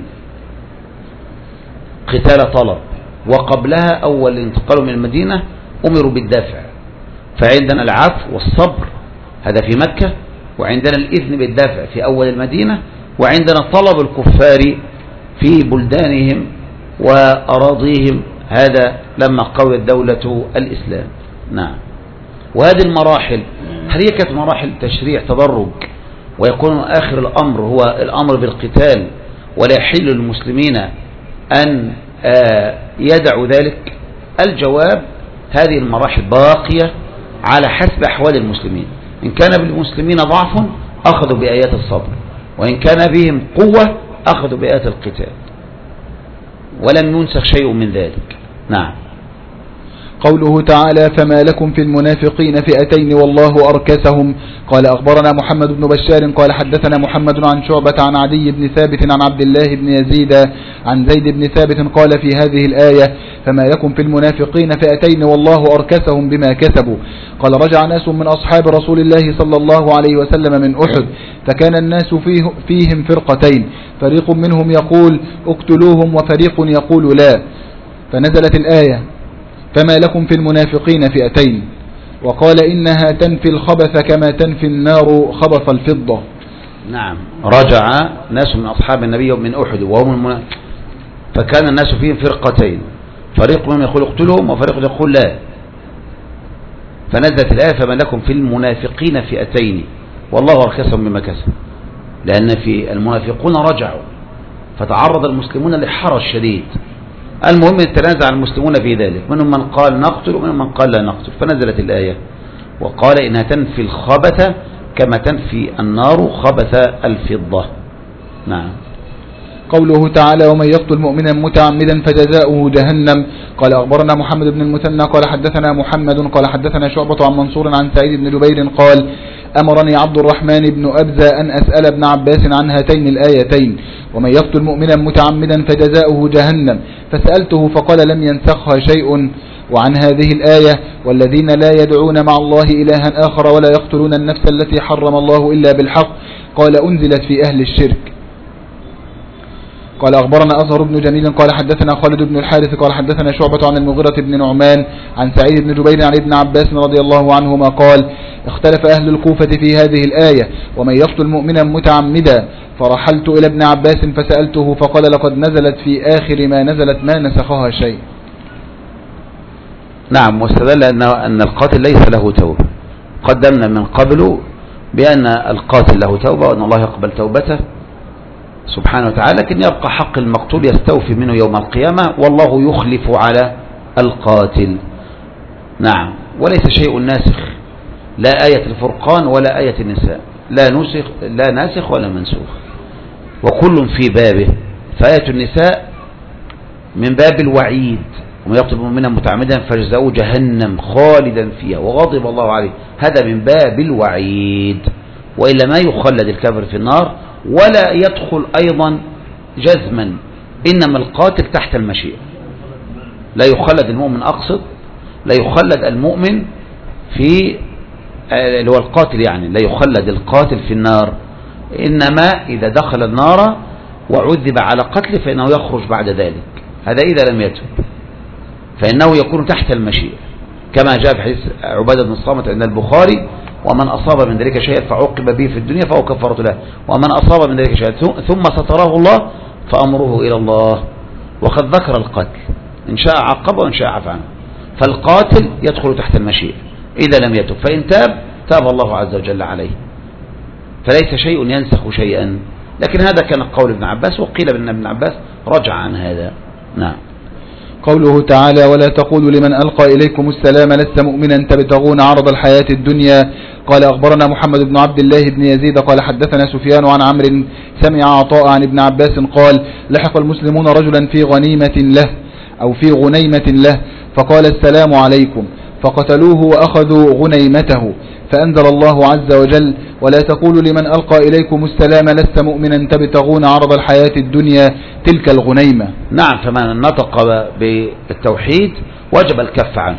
قتال طلب، وقبلها أول انتقالوا من المدينة أمروا بالدفع. فعندنا العفو والصبر هذا في مكة، وعندنا الإذن بالدفع في أول المدينة، وعندنا طلب الكفار في بلدانهم وأراضيهم هذا لما قويت دولة الإسلام. نعم. وهذه المراحل هل هي كانت مراحل تشريع تدرج ويكون آخر الأمر هو الأمر بالقتال ولا يحل للمسلمين أن يدعوا ذلك؟ الجواب هذه المراحل باقية على حسب أحوال المسلمين. إن كان بالمسلمين ضعف أخذوا بآيات الصبر، وإن كان بهم قوة أخذوا بآيات القتال، ولم ينسخ شيء من ذلك. نعم. قوله تعالى فما لكم في المنافقين فئتين والله أركسهم. قال أخبرنا محمد بن بشار قال حدثنا محمد عن شعبة عن عدي بن ثابت عن عبد الله بن يزيد عن زيد بن ثابت قال في هذه الآية فما لكم في المنافقين فئتين والله أركسهم بما كسبوا. قال رجع ناس من أصحاب رسول الله صلى الله عليه وسلم من أحد، فكان الناس فيه فيهم فرقتين، فريق منهم يقول اقتلوهم وفريق يقول لا، فنزلت الآية فما لكم في المنافقين فئتين، وقال إنها تنفي الخبث كما تنفي النار خبث الفضة. نعم. رجع ناس من أصحاب النبي من أحد وهم المنا... فكان الناس فيهم فرقتين، فريق منهم يقول اقتلهم وفريق يقول لا، فنزلت الآية فما لكم في المنافقين فئتين والله أركسهم بما كسبوا، لأن في المنافقون رجعوا فتعرض المسلمون لحرج شديد. المهم تنازع المسلمون في ذلك، منهم من قال نقتل ومنهم من قال لا نقتل، فنزلت الآية وقال إنها تنفي الخبث كما تنفي النار خبث الفضة. نعم. قوله تعالى ومن يقتل مؤمنا متعمدا فجزاؤه جهنم. قال أخبرنا محمد بن المثنى قال حدثنا محمد قال حدثنا شعبة عن منصور عن سعيد بن جبير قال أمرني عبد الرحمن بن أبزة أن أسأل ابن عباس عن هاتين الآيتين ومن يقتل مؤمنا متعمدا فجزاؤه جهنم، فسألته فقال لم ينسخها شيء. وعن هذه الآية والذين لا يدعون مع الله إلها آخر ولا يقتلون النفس التي حرم الله إلا بالحق، قال أنزلت في أهل الشرك. قال أخبرنا أزهر بن جميل قال حدثنا خالد بن الحارث قال حدثنا شعبة عن المغيرة بن نعمان عن سعيد بن جبير عن ابن عباس رضي الله عنهما قال اختلف أهل الكوفة في هذه الآية ومن يقتل مؤمنا متعمدا، فرحلت إلى ابن عباس فسألته فقال لقد نزلت في آخر ما نزلت ما نسخها شيء. نعم. واستدل أن القاتل ليس له توبة، قدمنا من قبل بأن القاتل له توبة وأن الله يقبل توبته سبحانه وتعالى، لكن يبقى حق المقتول يستوفي منه يوم القيامة والله يخلف على القاتل. نعم. وليس شيء ناسخ، لا آية الفرقان ولا آية النساء، لا نسخ لا ناسخ ولا منسوخ، وكل في بابه. فآية النساء من باب الوعيد ومن يقتل مؤمنا متعمدا فجزاؤه جهنم خالدا فيها وغضب الله عليه، هذا من باب الوعيد، وإلا ما يخلد الكافر في النار ولا يدخل أيضا جزما، إنما القاتل تحت المشيئة. لا يخلد المؤمن، أقصد لا يخلد المؤمن في اللي هو القاتل، يعني لا يخلد القاتل في النار، إنما إذا دخل النار وعذب على قتله فإنه يخرج بعد ذلك، هذا إذا لم يتب، فإنه يكون تحت المشيئة كما جاء في حديث عبادة بن الصامت عند البخاري ومن أصاب من ذلك شيئا فعوقب به في الدنيا فهو كفارة له، ومن أصاب من ذلك شيئا ثم ستراه الله فأمره إلى الله. وقد ذكر القتل إن شاء عقبه وإن شاء عفى عنه، فالقاتل يدخل تحت المشيئة إذا لم يتب، فإن تاب تاب الله عز وجل عليه، فليس شيء ينسخ شيئا. لكن هذا كان قول ابن عباس، وقيل بأن ابن عباس رجع عن هذا. نعم. قوله تعالى ولا تقولوا لمن ألقى إليكم السلام لست مؤمنا تبتغون عرض الحياة الدنيا. قال أخبرنا محمد بن عبد الله بن يزيد قال حدثنا سفيان عن عمرو سمع عطاء عن ابن عباس قال لحق المسلمون رجلا في غنيمة له أو في غنيمة له فقال السلام عليكم، فقتلوه وأخذوا غنيمته، فأنزل الله عز وجل ولا تقولوا لمن ألقى إليكم السلام لست مؤمنا تبتغون عرض الحياة الدنيا تلك الغنيمة. نعم. فمن نطق بالتوحيد وجب الكف عنه،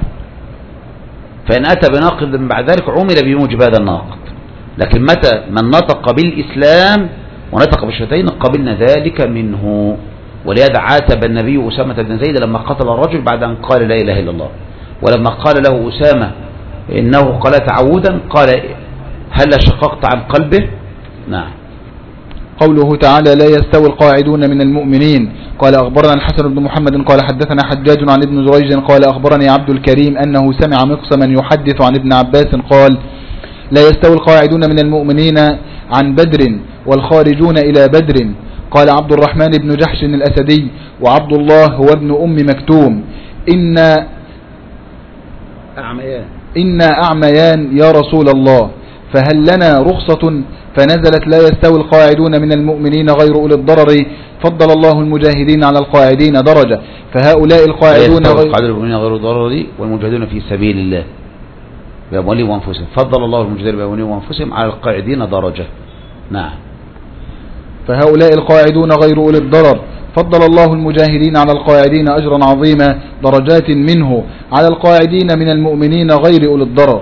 فإن أتى بناقض بعد ذلك عمل بموجب هذا الناقض، لكن متى من نطق بالإسلام ونطق بالشهادتين قبلنا ذلك منه. ولهذا عاتب النبي أسامة بن زيد لما قتل الرجل بعد أن قال لا إله إلا الله، ولما قال له أسامة إنه قال تعودا قال هل شققت عن قلبه. نعم. قوله تعالى لا يستوي القاعدون من المؤمنين. قال أخبرنا الحسن بن محمد قال حدثنا حجاج عن ابن جريج قال أخبرني عبد الكريم أنه سمع مقسما يحدث عن ابن عباس قال لا يستوي القاعدون من المؤمنين عن بدر والخارجون إلى بدر. قال عبد الرحمن بن جحش الأسدي وعبد الله هو ابن أم مكتوم إن أعميان إن أعميان يا رسول الله، فهل لنا رخصة؟ فنزلت لا يستوي القاعدون من المؤمنين غير أولي الضرر فضل الله المجاهدين على القاعدين درجة. فهؤلاء القاعدون غير المؤمنين غير الضرر والمجاهدون في سبيل الله بأموالهم وأنفسهم فضل الله المجاهدين بأموالهم وأنفسهم على القاعدين درجة. نعم. فهؤلاء القاعدون غير أولي الضرر فضل الله المجاهدين على القاعدين أجرا عظيما درجات منه على القاعدين من المؤمنين غير أولي الضرر.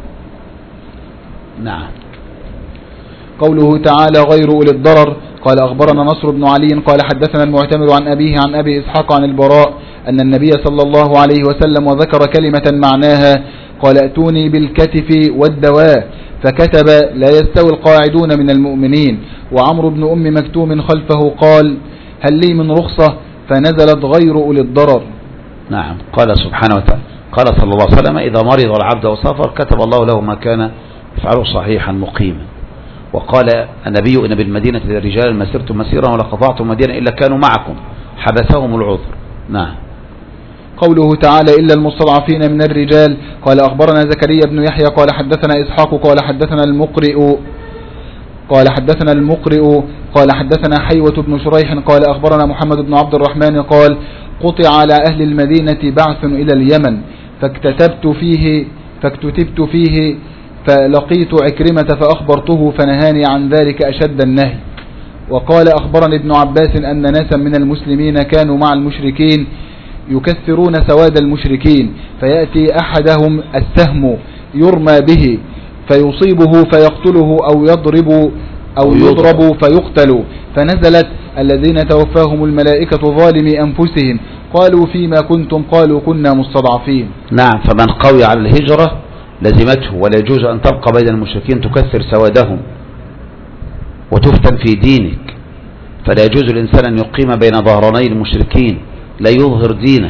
نعم. قوله تعالى غير أولي الضرر قال أخبرنا نصر بن علي قال حدثنا المعتمر عن أبيه عن أبي إسحاق عن البراء أن النبي صلى الله عليه وسلم وذكر كلمة معناها قال ائتوني بالكتف والدواء فكتب لا يستوي القاعدون من المؤمنين. وعمرو بن أم مكتوم خلفه قال هل لي من رخصة فنزلت غير أولي الضرر. نعم. قال سبحانه وتعالى قال صلى الله عليه وسلم إذا مرض العبد وسافر كتب الله له ما كان يفعله صحيحا مقيما. وقال النبي إن بالمدينة للرجال ما سرتم مسيرا ولا قطعتم مدينة إلا كانوا معكم حبسهم العذر. نعم. قوله تعالى إلا المستضعفين من الرجال قال أخبرنا زكريا بن يحيى قال حدثنا إسحاق قال حدثنا المقرئ قال حدثنا المقرئ قال حدثنا حيوة بن شريح قال أخبرنا محمد بن عبد الرحمن قال قطع على أهل المدينة بعث إلى اليمن فاكتتبت فيه فاكتتبت فيه فلقيت عكرمة فأخبرته فنهاني عن ذلك أشد النهي. وقال أخبرني ابن عباس أن ناسا من المسلمين كانوا مع المشركين يكثرون سواد المشركين فيأتي أحدهم السهم يرمى به فيصيبه فيقتله أو يضرب أو يضرب فيقتل فنزلت الذين توفاهم الملائكة ظالمي أنفسهم قالوا فيما كنتم قالوا كنا مستضعفين. نعم. فمن قوي على الهجرة لزمته ولا يجوز أن تبقى بين المشركين تكثر سوادهم وتفتن في دينك فلا يجوز الإنسان أن يقيم بين ظهراني المشركين لا يظهر دينه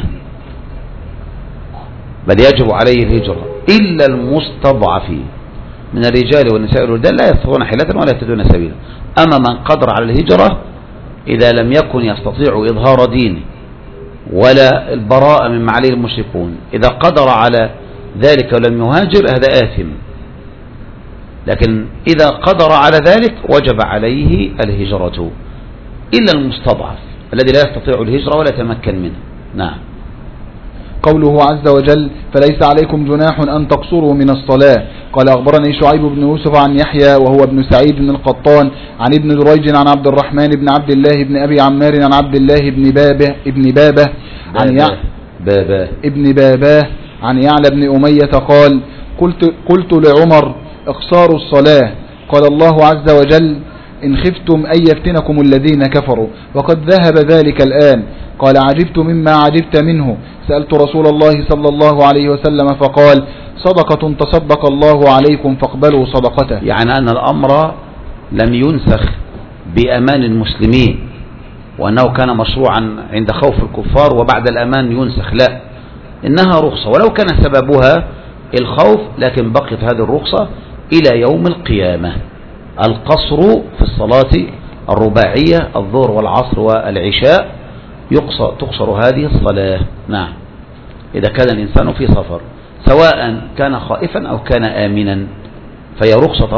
بل يجب عليه الهجرة إلا المستضعفين من الرجال والنساء والولدان لا يستطيعون حيلة ولا يهتدون سبيلا. أما من قدر على الهجرة إذا لم يكن يستطيع إظهار دينه ولا البراءة مما عليه المشركون إذا قدر على ذلك ولم يهاجر هذا آثم. لكن إذا قدر على ذلك وجب عليه الهجرة إلا المستضعف الذي لا يستطيع الهجرة ولا يتمكن منه. نعم. قوله عز وجل فليس عليكم جناح أن تقصروا من الصلاة قال أخبرني شعيب بن يوسف عن يحيى وهو ابن سعيد بن القطان عن ابن جريج عن عبد الرحمن بن عبد الله بن أبي عمار عن عبد الله بن بابه ابن بابه عن يع... بابه ابن بابه عن يعلى بن أمية قال قلت, قلت لعمر اقصار الصلاة قال الله عز وجل إن خفتم أن يفتنكم الذين كفروا وقد ذهب ذلك الآن قال عجبت مما عجبت منه سألت رسول الله صلى الله عليه وسلم فقال صدقة تصدق الله عليكم فاقبلوا صدقته. يعني أن الأمر لم ينسخ بأمان المسلمين وأنه كان مشروعا عند خوف الكفار وبعد الأمان ينسخ لا إنها رخصة ولو كان سببها الخوف لكن بقيت هذه الرخصة إلى يوم القيامة. القصر في الصلاة الرباعية الظهر والعصر والعشاء يقصر تقصر هذه الصلاة. نعم. إذا كان الإنسان في سفر سواء كان خائفا أو كان آمنا فهي رخصة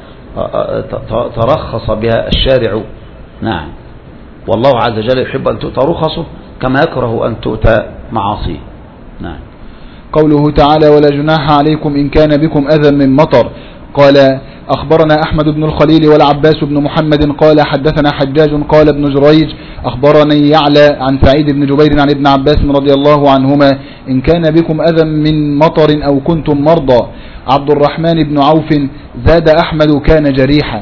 ترخص بها الشارع. نعم. والله عز وجل يحب أن تؤتى رخصه كما يكره أن تؤتى معاصيه. نعم. قوله تعالى ولا جناح عليكم إن كان بكم أذى من مطر قال أخبرنا أحمد بن الخليل والعباس بن محمد قال حدثنا حجاج قال ابن جريج أخبرني يعلى عن سعيد بن جبير عن ابن عباس رضي الله عنهما إن كان بكم أذى من مطر أو كنتم مرضى. عبد الرحمن بن عوف زاد أحمد كان جريحا.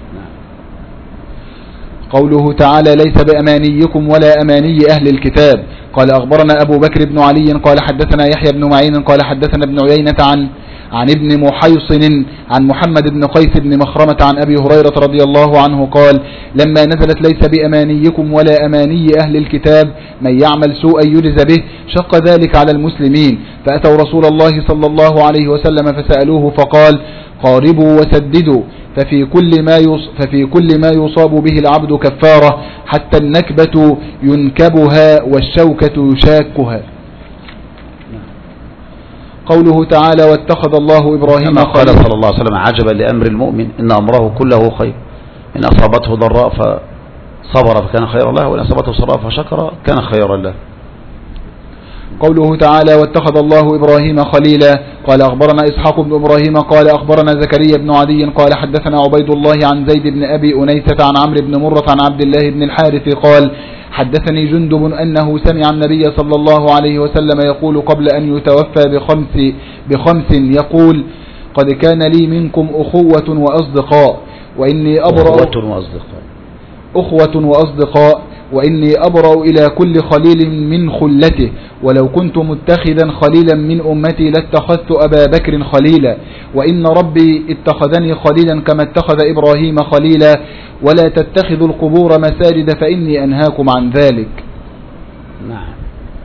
قوله تعالى ليس بأمانيكم ولا أماني أهل الكتاب قال أخبرنا أبو بكر بن علي قال حدثنا يحيى بن معين قال حدثنا ابن عيينة عن عن ابن محيصن عن محمد بن قيس بن مخرمة عن أبي هريرة رضي الله عنه قال لما نزلت ليس بأمانيكم ولا أماني أهل الكتاب من يعمل سوءا يجز به شق ذلك على المسلمين فأتوا رسول الله صلى الله عليه وسلم فسألوه فقال قاربوا وسددوا ففي كل ما ففي كل ما يصاب به العبد كفارة حتى النكبة ينكبها والشوكة يشاكها. قوله تعالى واتخذ الله إبراهيم كما قال خليلا. صلى الله عليه وسلم عجبا لأمر المؤمن إن أمره كله خير إن أصابته ضراء فصبر فكان خيرا له وإن أصابته سراء فشكر كان خيرا له. قوله تعالى واتخذ الله إبراهيم خليلا. قال أخبرنا إسحاق بن إبراهيم قال أخبرنا زكريا بن عدي قال حدثنا عبيد الله عن زيد بن أبي أنيسة عن عمرو بن مرة عن عبد الله بن الحارث قال حدثني جندب أنه سمع النبي صلى الله عليه وسلم يقول قبل أن يتوفى بخمس, بخمس يقول قد كان لي منكم أخوة وأصدقاء وإني أبرأ أخوة وأصدقاء أخوة وأصدقاء وإني أبرأ إلى كل خليل من خلته ولو كنت متخذا خليلا من أمتي لاتخذت أبا بكر خليلا وإن ربي اتخذني خليلا كما اتخذ إبراهيم خليلا ولا تتخذوا القبور مساجد فإني أنهاكم عن ذلك. نعم.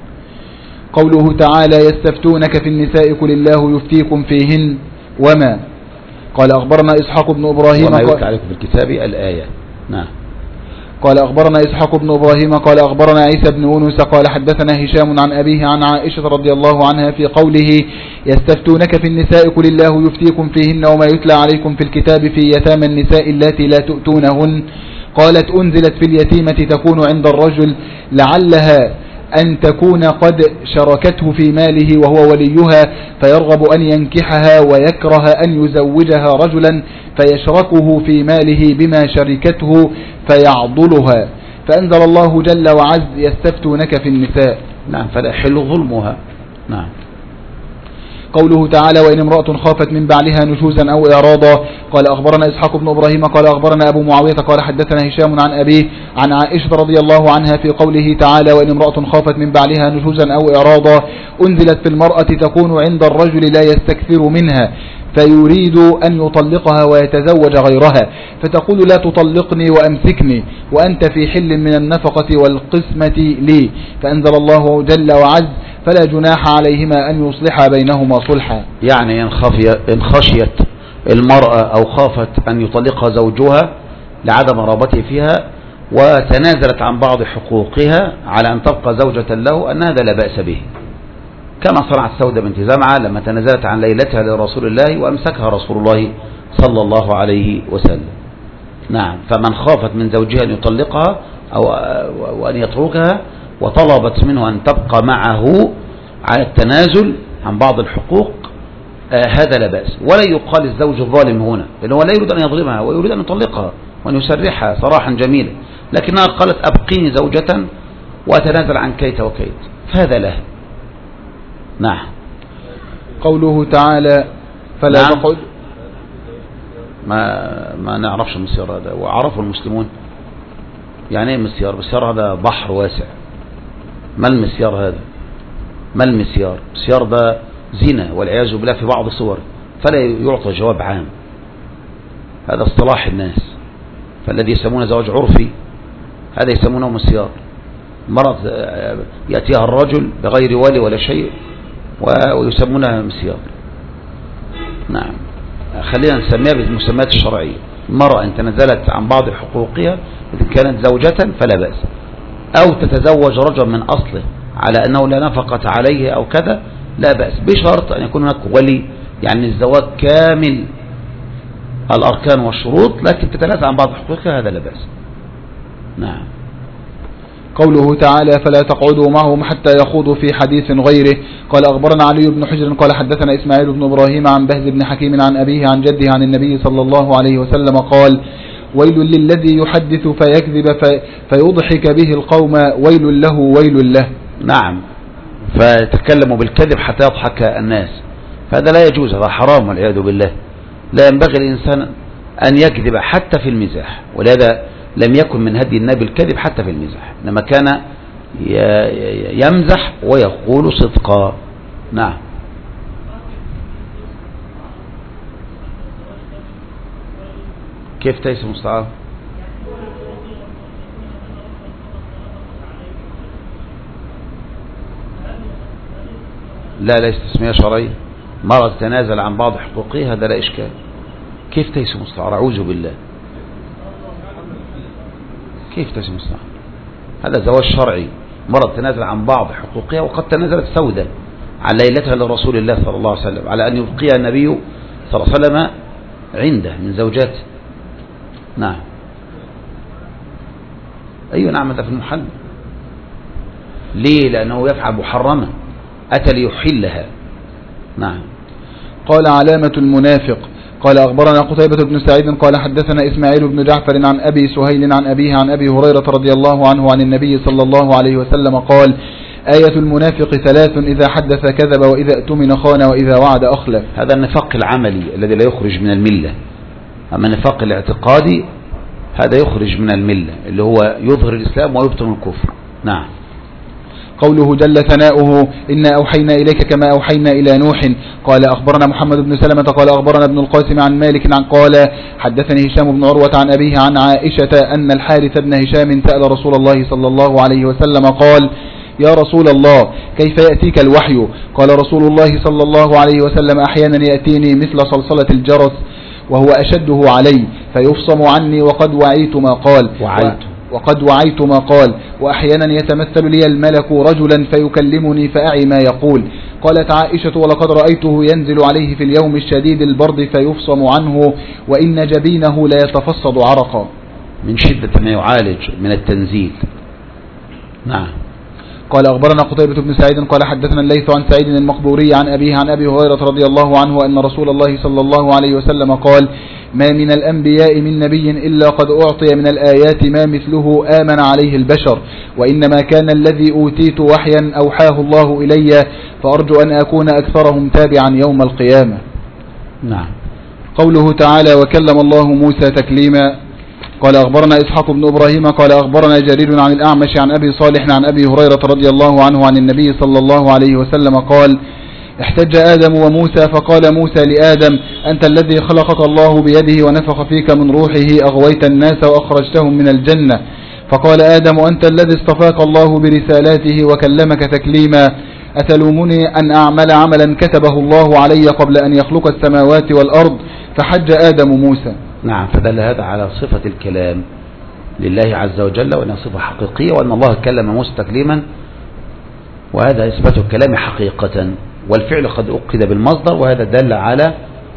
قوله تعالى يستفتونك في النساء قل الله يفتيكم فيهن وما. قال أخبرنا إسحاق بن إبراهيم وما يتلى عليكم في الكتاب الآية. نعم. قال أخبرنا إسحاق بن إبراهيم قال أخبرنا عيسى بن يونس قال حدثنا هشام عن أبيه عن عائشة رضي الله عنها في قوله يستفتونك في النساء قل الله يفتيكم فيهن وما يتلى عليكم في الكتاب في يتامى النساء اللاتي لا تؤتونهن قالت أنزلت في اليتيمة تكون عند الرجل لعلها أن تكون قد شركته في ماله وهو وليها فيرغب أن ينكحها ويكره أن يزوجها رجلا فيشركه في ماله بما شركته فيعضلها فأنزل الله جل وعز يستفتونك في النساء. نعم فلا يحل ظلمها. نعم. قوله تعالى وإن امرأة خافت من بعلها نشوزا أو إعراضا. قال أخبرنا إسحاق بن إبراهيم قال أخبرنا أبو معاوية قال حدثنا هشام عن أبيه عن عائشة رضي الله عنها في قوله تعالى وإن امرأة خافت من بعلها نشوزا أو إعراضا أنزلت في المرأة تكون عند الرجل لا يستكثر منها فيريد أن يطلقها ويتزوج غيرها فتقول لا تطلقني وأمسكني وأنت في حل من النفقة والقسمة لي فأنزل الله جل وعز فلا جناح عليهما أن يصلحا بينهما صلحا. يعني إن خشيت المرأة أو خافت أن يطلقها زوجها لعدم رغبته فيها وتنازلت عن بعض حقوقها على أن تبقى زوجة له أن هذا لا بأس به كما صنعت سودة بنت زمعة لما تنازلت عن ليلتها لرسول الله وأمسكها رسول الله صلى الله عليه وسلم. نعم. فمن خافت من زوجها أن يطلقها أو وأن يتركها وطلبت منه أن تبقى معه على التنازل عن بعض الحقوق آه هذا لا بأس ولا يقال الزوج الظالم هنا لأنه لا يريد أن يظلمها ويريد أن يطلقها وأن يسرحها صراحا جميلا لكنها قالت أبقيني زوجة وأتنازل عن كيت وكيت فهذا له. نعم. قوله تعالى فلا نعم. تقعد ما ما نعرفش المسيار هذا وعرفوا المسلمون يعني ايه مسيار. مسيار هذا بحر واسع. ما المسيار هذا؟ ما المسيار؟ المسيار ده زنا والعياذ بالله في بعض صوره فلا يعطى جواب عام. هذا اصطلاح الناس فالذي يسمونه زواج عرفي هذا يسمونه مسيار. مرض يأتيها الرجل بغير ولي ولا شيء ويسمونها مسيار. نعم. خلينا نسميها بالمسميات الشرعية. المرأة ان تنزلت عن بعض حقوقها إذا كانت زوجة فلا بأس أو تتزوج رجل من أصله على أنه لا نفقة عليه أو كذا لا بأس بشرط أن يكون هناك ولي يعني الزواج كامل الأركان والشروط لكن تتنازل عن بعض حقوقها هذا لا بأس. نعم. قوله تعالى فلا تقعدوا معهم حتى يخوضوا في حديث غيره. قال أخبرنا علي بن حجر قال حدثنا إسماعيل بن إبراهيم عن بهز بن حكيم عن أبيه عن جده عن النبي صلى الله عليه وسلم قال ويل للذي يحدث فيكذب في فيضحك به القوم ويل له ويل له. نعم. فيتكلموا بالكذب حتى يضحك الناس فهذا لا يجوز هذا حرام والعياذ بالله. لا ينبغي الإنسان أن يكذب حتى في المزاح ولهذا لم يكن من هدي النبي الكذب حتى في المزاح إنما كان يمزح ويقول صدقا. نعم. كيف تيسر مستعار؟ لا لا استثناء شرعي. مرة تنازل عن بعض حقوقه هذا لا إشكال. كيف تيسر مستعار؟ أعوذ بالله. كيف تيسر مستعار؟ هذا زواج شرعي. مرة تنازل عن بعض حقوقها وقد تنازلت سودة عن ليلتها لرسول الله صلى الله عليه وسلم على أن يبقي النبي صلى الله عليه وسلم عنده من زوجاته. نعم. أيوة نعم، هذا في المحل. ليه؟ لأنه يفعل محرمة، أتى ليحلها. نعم. قال علامة المنافق. قال أخبرنا قتيبة بن سعيد قال حدثنا إسماعيل بن جعفر عن أبي سهيل عن أبيه عن أبي هريرة رضي الله عنه عن النبي صلى الله عليه وسلم قال: آية المنافق ثلاث: إذا حدث كذب، وإذا اؤتمن خان، وإذا وعد أخلف. هذا النفاق العملي الذي لا يخرج من الملة. أما النفاق الاعتقادي هذا يخرج من الملة، اللي هو يظهر الإسلام ويبطن الكفر. نعم. قوله جل ثناؤه: إنا أوحينا إليك كما أوحينا إلى نوح. قال أخبرنا محمد بن سلمة قال أخبرنا ابن القاسم عن مالك عن قال حدثني هشام بن عروة عن أبيه عن عائشة أن الحارث بن هشام سأل رسول الله صلى الله عليه وسلم قال: يا رسول الله، كيف يأتيك الوحي؟ قال رسول الله صلى الله عليه وسلم: أحيانا يأتيني مثل صلصلة الجرس وهو أشده علي فيفصم عني وقد وعيت ما قال وعيت وقد وعيت ما قال وأحيانا يتمثل لي الملك رجلا فيكلمني فأعي ما يقول. قالت عائشة: ولقد رأيته ينزل عليه في اليوم الشديد البرد فيفصم عنه وإن جبينه لا يتفصد عرقا، من شدة ما يعالج من التنزيل. نعم. قال أخبرنا قتيبة بن سعيد قال حدثنا الليث عن سعيد المقبوري عن أبيه عن أبي هريرة رضي الله عنه أن رسول الله صلى الله عليه وسلم قال: ما من الأنبياء من نبي إلا قد أعطي من الآيات ما مثله آمن عليه البشر، وإنما كان الذي أوتيت وحيا أوحاه الله إلي، فأرجو أن أكون أكثرهم تابعا يوم القيامة. نعم. قوله تعالى: وكلم الله موسى تكليما. قال أخبرنا إسحاق بن إبراهيم قال أخبرنا جرير عن الأعمش عن أبي صالح عن أبي هريرة رضي الله عنه عن النبي صلى الله عليه وسلم قال: احتج آدم وموسى فقال موسى لآدم: أنت الذي خلقك الله بيده ونفخ فيك من روحه أغويت الناس وأخرجتهم من الجنة. فقال آدم: أنت الذي اصطفاك الله برسالاته وكلمك تكليما، أتلومني أن أعمل عملا كتبه الله علي قبل أن يخلق السماوات والأرض؟ فحج آدم موسى. نعم. فدل هذا على صفة الكلام لله عز وجل، وأنها صفة حقيقية، وأن الله كلم موسى تكليما، وهذا إثبات الكلام حقيقة، والفعل قد أقيد بالمصدر، وهذا دل على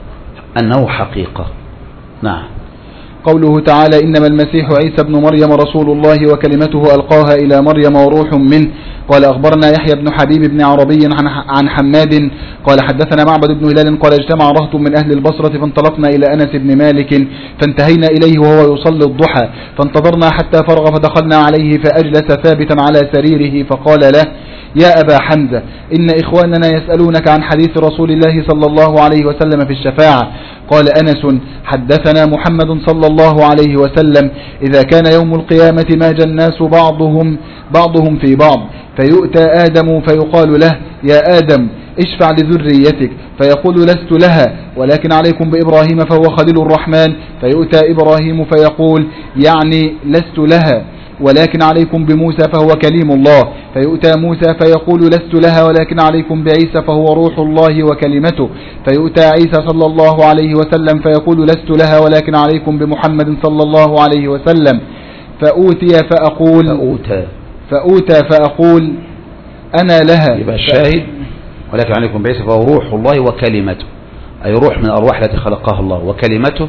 أنه حقيقة. نعم. قوله تعالى: إنما المسيح عيسى بن مريم رسول الله وكلمته ألقاها إلى مريم وروح منه. قال أخبرنا يحيى بن حبيب بن عربي عن حماد قال حدثنا معبد بن هلال قال اجتمع رهط من أهل البصرة فانطلقنا إلى أنس بن مالك فانتهينا إليه وهو يصلي الضحى، فانتظرنا حتى فرغ فدخلنا عليه فأجلس ثابتا على سريره فقال له: يا أبا حمزة، إن إخواننا يسألونك عن حديث رسول الله صلى الله عليه وسلم في الشفاعة. قال أنس: حدثنا محمد صلى الله عليه وسلم: إذا كان يوم القيامة ماج الناس بعضهم بعضهم في بعض، فيؤتى آدم فيقال له: يا آدم اشفع لذريتك، فيقول: لست لها، ولكن عليكم بإبراهيم فهو خليل الرحمن. فيؤتى إبراهيم فيقول: يعني لست لها، ولكن عليكم بموسى فهو كليم الله. فيؤتى موسى فيقول: لست لها، ولكن عليكم بعيسى فهو روح الله وكلمته. فيؤتى عيسى صلى الله عليه وسلم فيقول: لست لها، ولكن عليكم بمحمد صلى الله عليه وسلم. فأوتي فأقول فأوتى فأوتى فأقول أنا لها. يبقى الشاهد: ولكن عليكم بعيسى فهو روح الله وكلمته، أي روح من الأرواح التي خلقها الله، وكلمته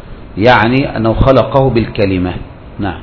يعني أنه خلقه بالكلمة. نعم.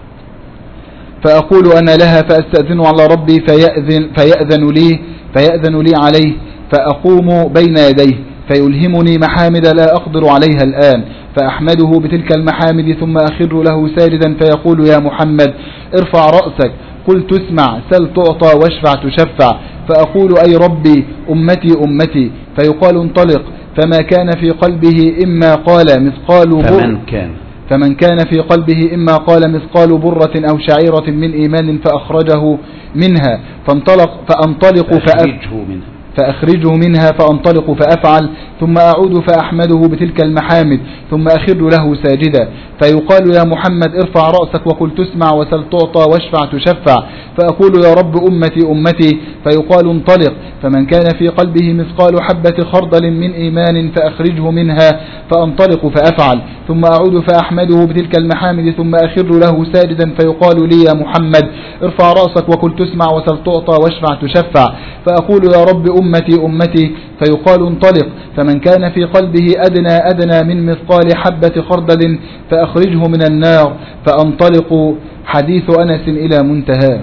فأقول أنا لها فأستأذن على ربي فيأذن, فيأذن لي فيأذن لي عليه، فأقوم بين يديه فيلهمني محامد لا أقدر عليها الآن، فأحمده بتلك المحامد ثم أخر له ساجدا فيقول: يا محمد ارفع رأسك، قلت اسمع، سل تعطى واشفع تشفع. فأقول: أي ربي، أمتي أمتي. فيقال: انطلق. فما كان في قلبه إما قال مثقال فمن كان فمن كان في قلبه إما قال مثقال برة أو شعيرة من إيمان فأخرجه منها فانطلق فأنطلق فأخرجه منها فأخرجه منها فأنطلق فأفعل، ثم أعود فأحمده بتلك المحامد ثم أخر له ساجدا. فيقال: يا محمد ارفع رأسك وقل تسمع وسل تعطى واشفع تشفع. فأقول: يا رب أمتي أمتي. فيقال: انطلق. فمن كان في قلبه مثقال حبة خردل من إيمان فأخرجه منها فأنطلق فأفعل، ثم أعود فأحمده بتلك المحامد ثم أخر له ساجدا. فيقال لي: يا محمد ارفع رأسك وقل تسمع وسل تعطى واشفع تشفع. فأقول: يا رب أمتي أمتي فيقال انطلق، فمن كان في قلبه أدنى أدنى من مثقال حبة خردل فأخرجه من النار، فأنطلق. حديث أنس إلى منتهى.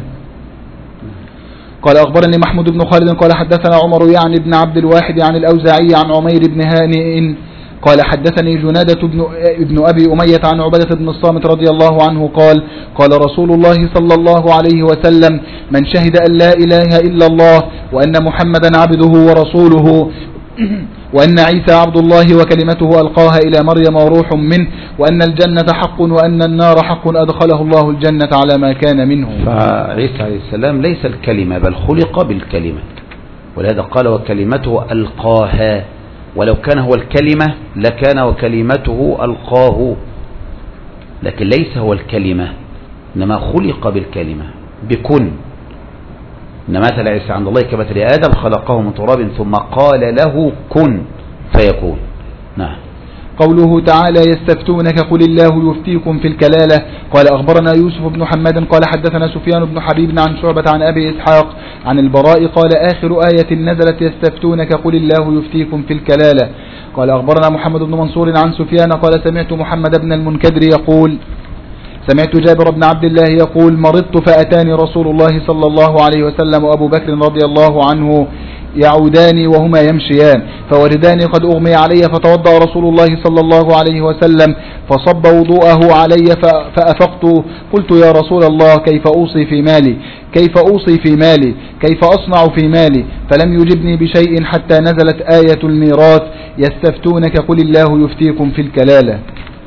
قال أخبرني محمود بن خالد قال حدثنا عمر يعني بن عبد الواحد عن الأوزاعي عن عمير بن هانئ قال حدثني جنادة بن, ابن أبي أمية عن عبادة بن الصامت رضي الله عنه قال قال رسول الله صلى الله عليه وسلم من شهد أن لا إله إلا الله وأن محمدا عبده ورسوله وأن عيسى عبد الله وكلمته ألقاها إلى مريم وروح منه وأن الجنة حق وأن النار حق أدخله الله الجنة على ما كان منه. فعيسى عليه السلام ليس الكلمة بل خلق بالكلمة، ولهذا قال وكلمته ألقاها، ولو كان هو الكلمة لكان وكلمته ألقاه، لكن ليس هو الكلمة إنما خلق بالكلمة بكن. إن مثل عيسى عند الله كمثل آدم خلقه من تراب ثم قال له كن فيكون. نعم. قوله تعالى يستفتونك قل الله يفتيكم في الكلالة. قال أخبرنا يوسف بن حماد قال حدثنا سفيان بن حبيب عن شعبة عن أبي إسحاق عن البراء قال آخر آية نزلت يستفتونك قل الله يفتيكم في الكلالة. قال أخبرنا محمد بن منصور عن سفيان قال سمعت محمد بن المنكدر يقول سمعت جابر بن عبد الله يقول مرضت فأتاني رسول الله صلى الله عليه وسلم وأبو بكر رضي الله عنه يعودان وهما يمشيان فورداني قد أغمي علي فتوضأ رسول الله صلى الله عليه وسلم فصب وضوءه علي فأفقت قلت يا رسول الله كيف أوصي في مالي كيف أوصي في مالي كيف أصنع في مالي فلم يجبني بشيء حتى نزلت آية الميراث يستفتونك قل الله يفتيكم في الكلالة.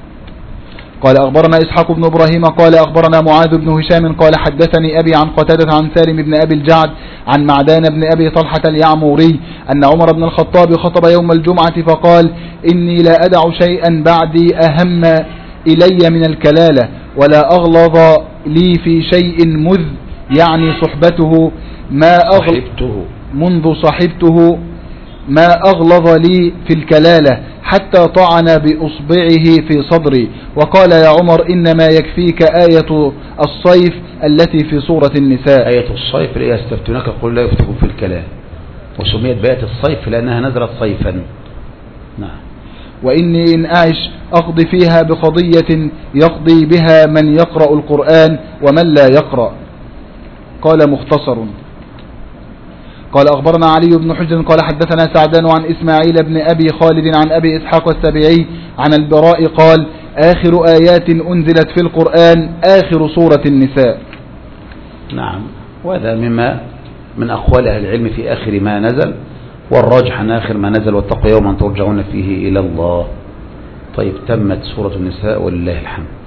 قال أخبرنا إسحاق بن إبراهيم قال أخبرنا معاذ بن هشام قال حدثني أبي عن قتادة عن سالم بن أبي الجعد عن معدان بن أبي طلحة اليعموري أن عمر بن الخطاب خطب يوم الجمعة فقال إني لا أدع شيئا بعدي أهم إلي من الكلالة ولا أغلظ لي في شيء مذ يعني صحبته ما أغلظته منذ صحبته ما أغلظ لي في الكلالة حتى طعن بأصبعه في صدري. وقال يا عمر إنما يكفيك آية الصيف التي في سورة النساء. آية الصيف اللي يستفتونك قل لا يفتكم في الكلام، وسميت بآية الصيف لأنها نزلت صيفا. نعم. وإني إن أعش أقضي فيها بقضية يقضي بها من يقرأ القرآن ومن لا يقرأ. قال مختصر. قال أخبرنا علي بن حجر قال حدثنا سعدان عن إسماعيل بن أبي خالد عن أبي إسحاق السبيعي عن البراء قال آخر آيات أنزلت في القرآن آخر سورة النساء. نعم. وهذا مما من أقوال أهل العلم في آخر ما نزل، والراجح أن آخر ما نزل واتقوا يوما ترجعون فيه إلى الله. طيب، تمت سورة النساء ولله الحمد.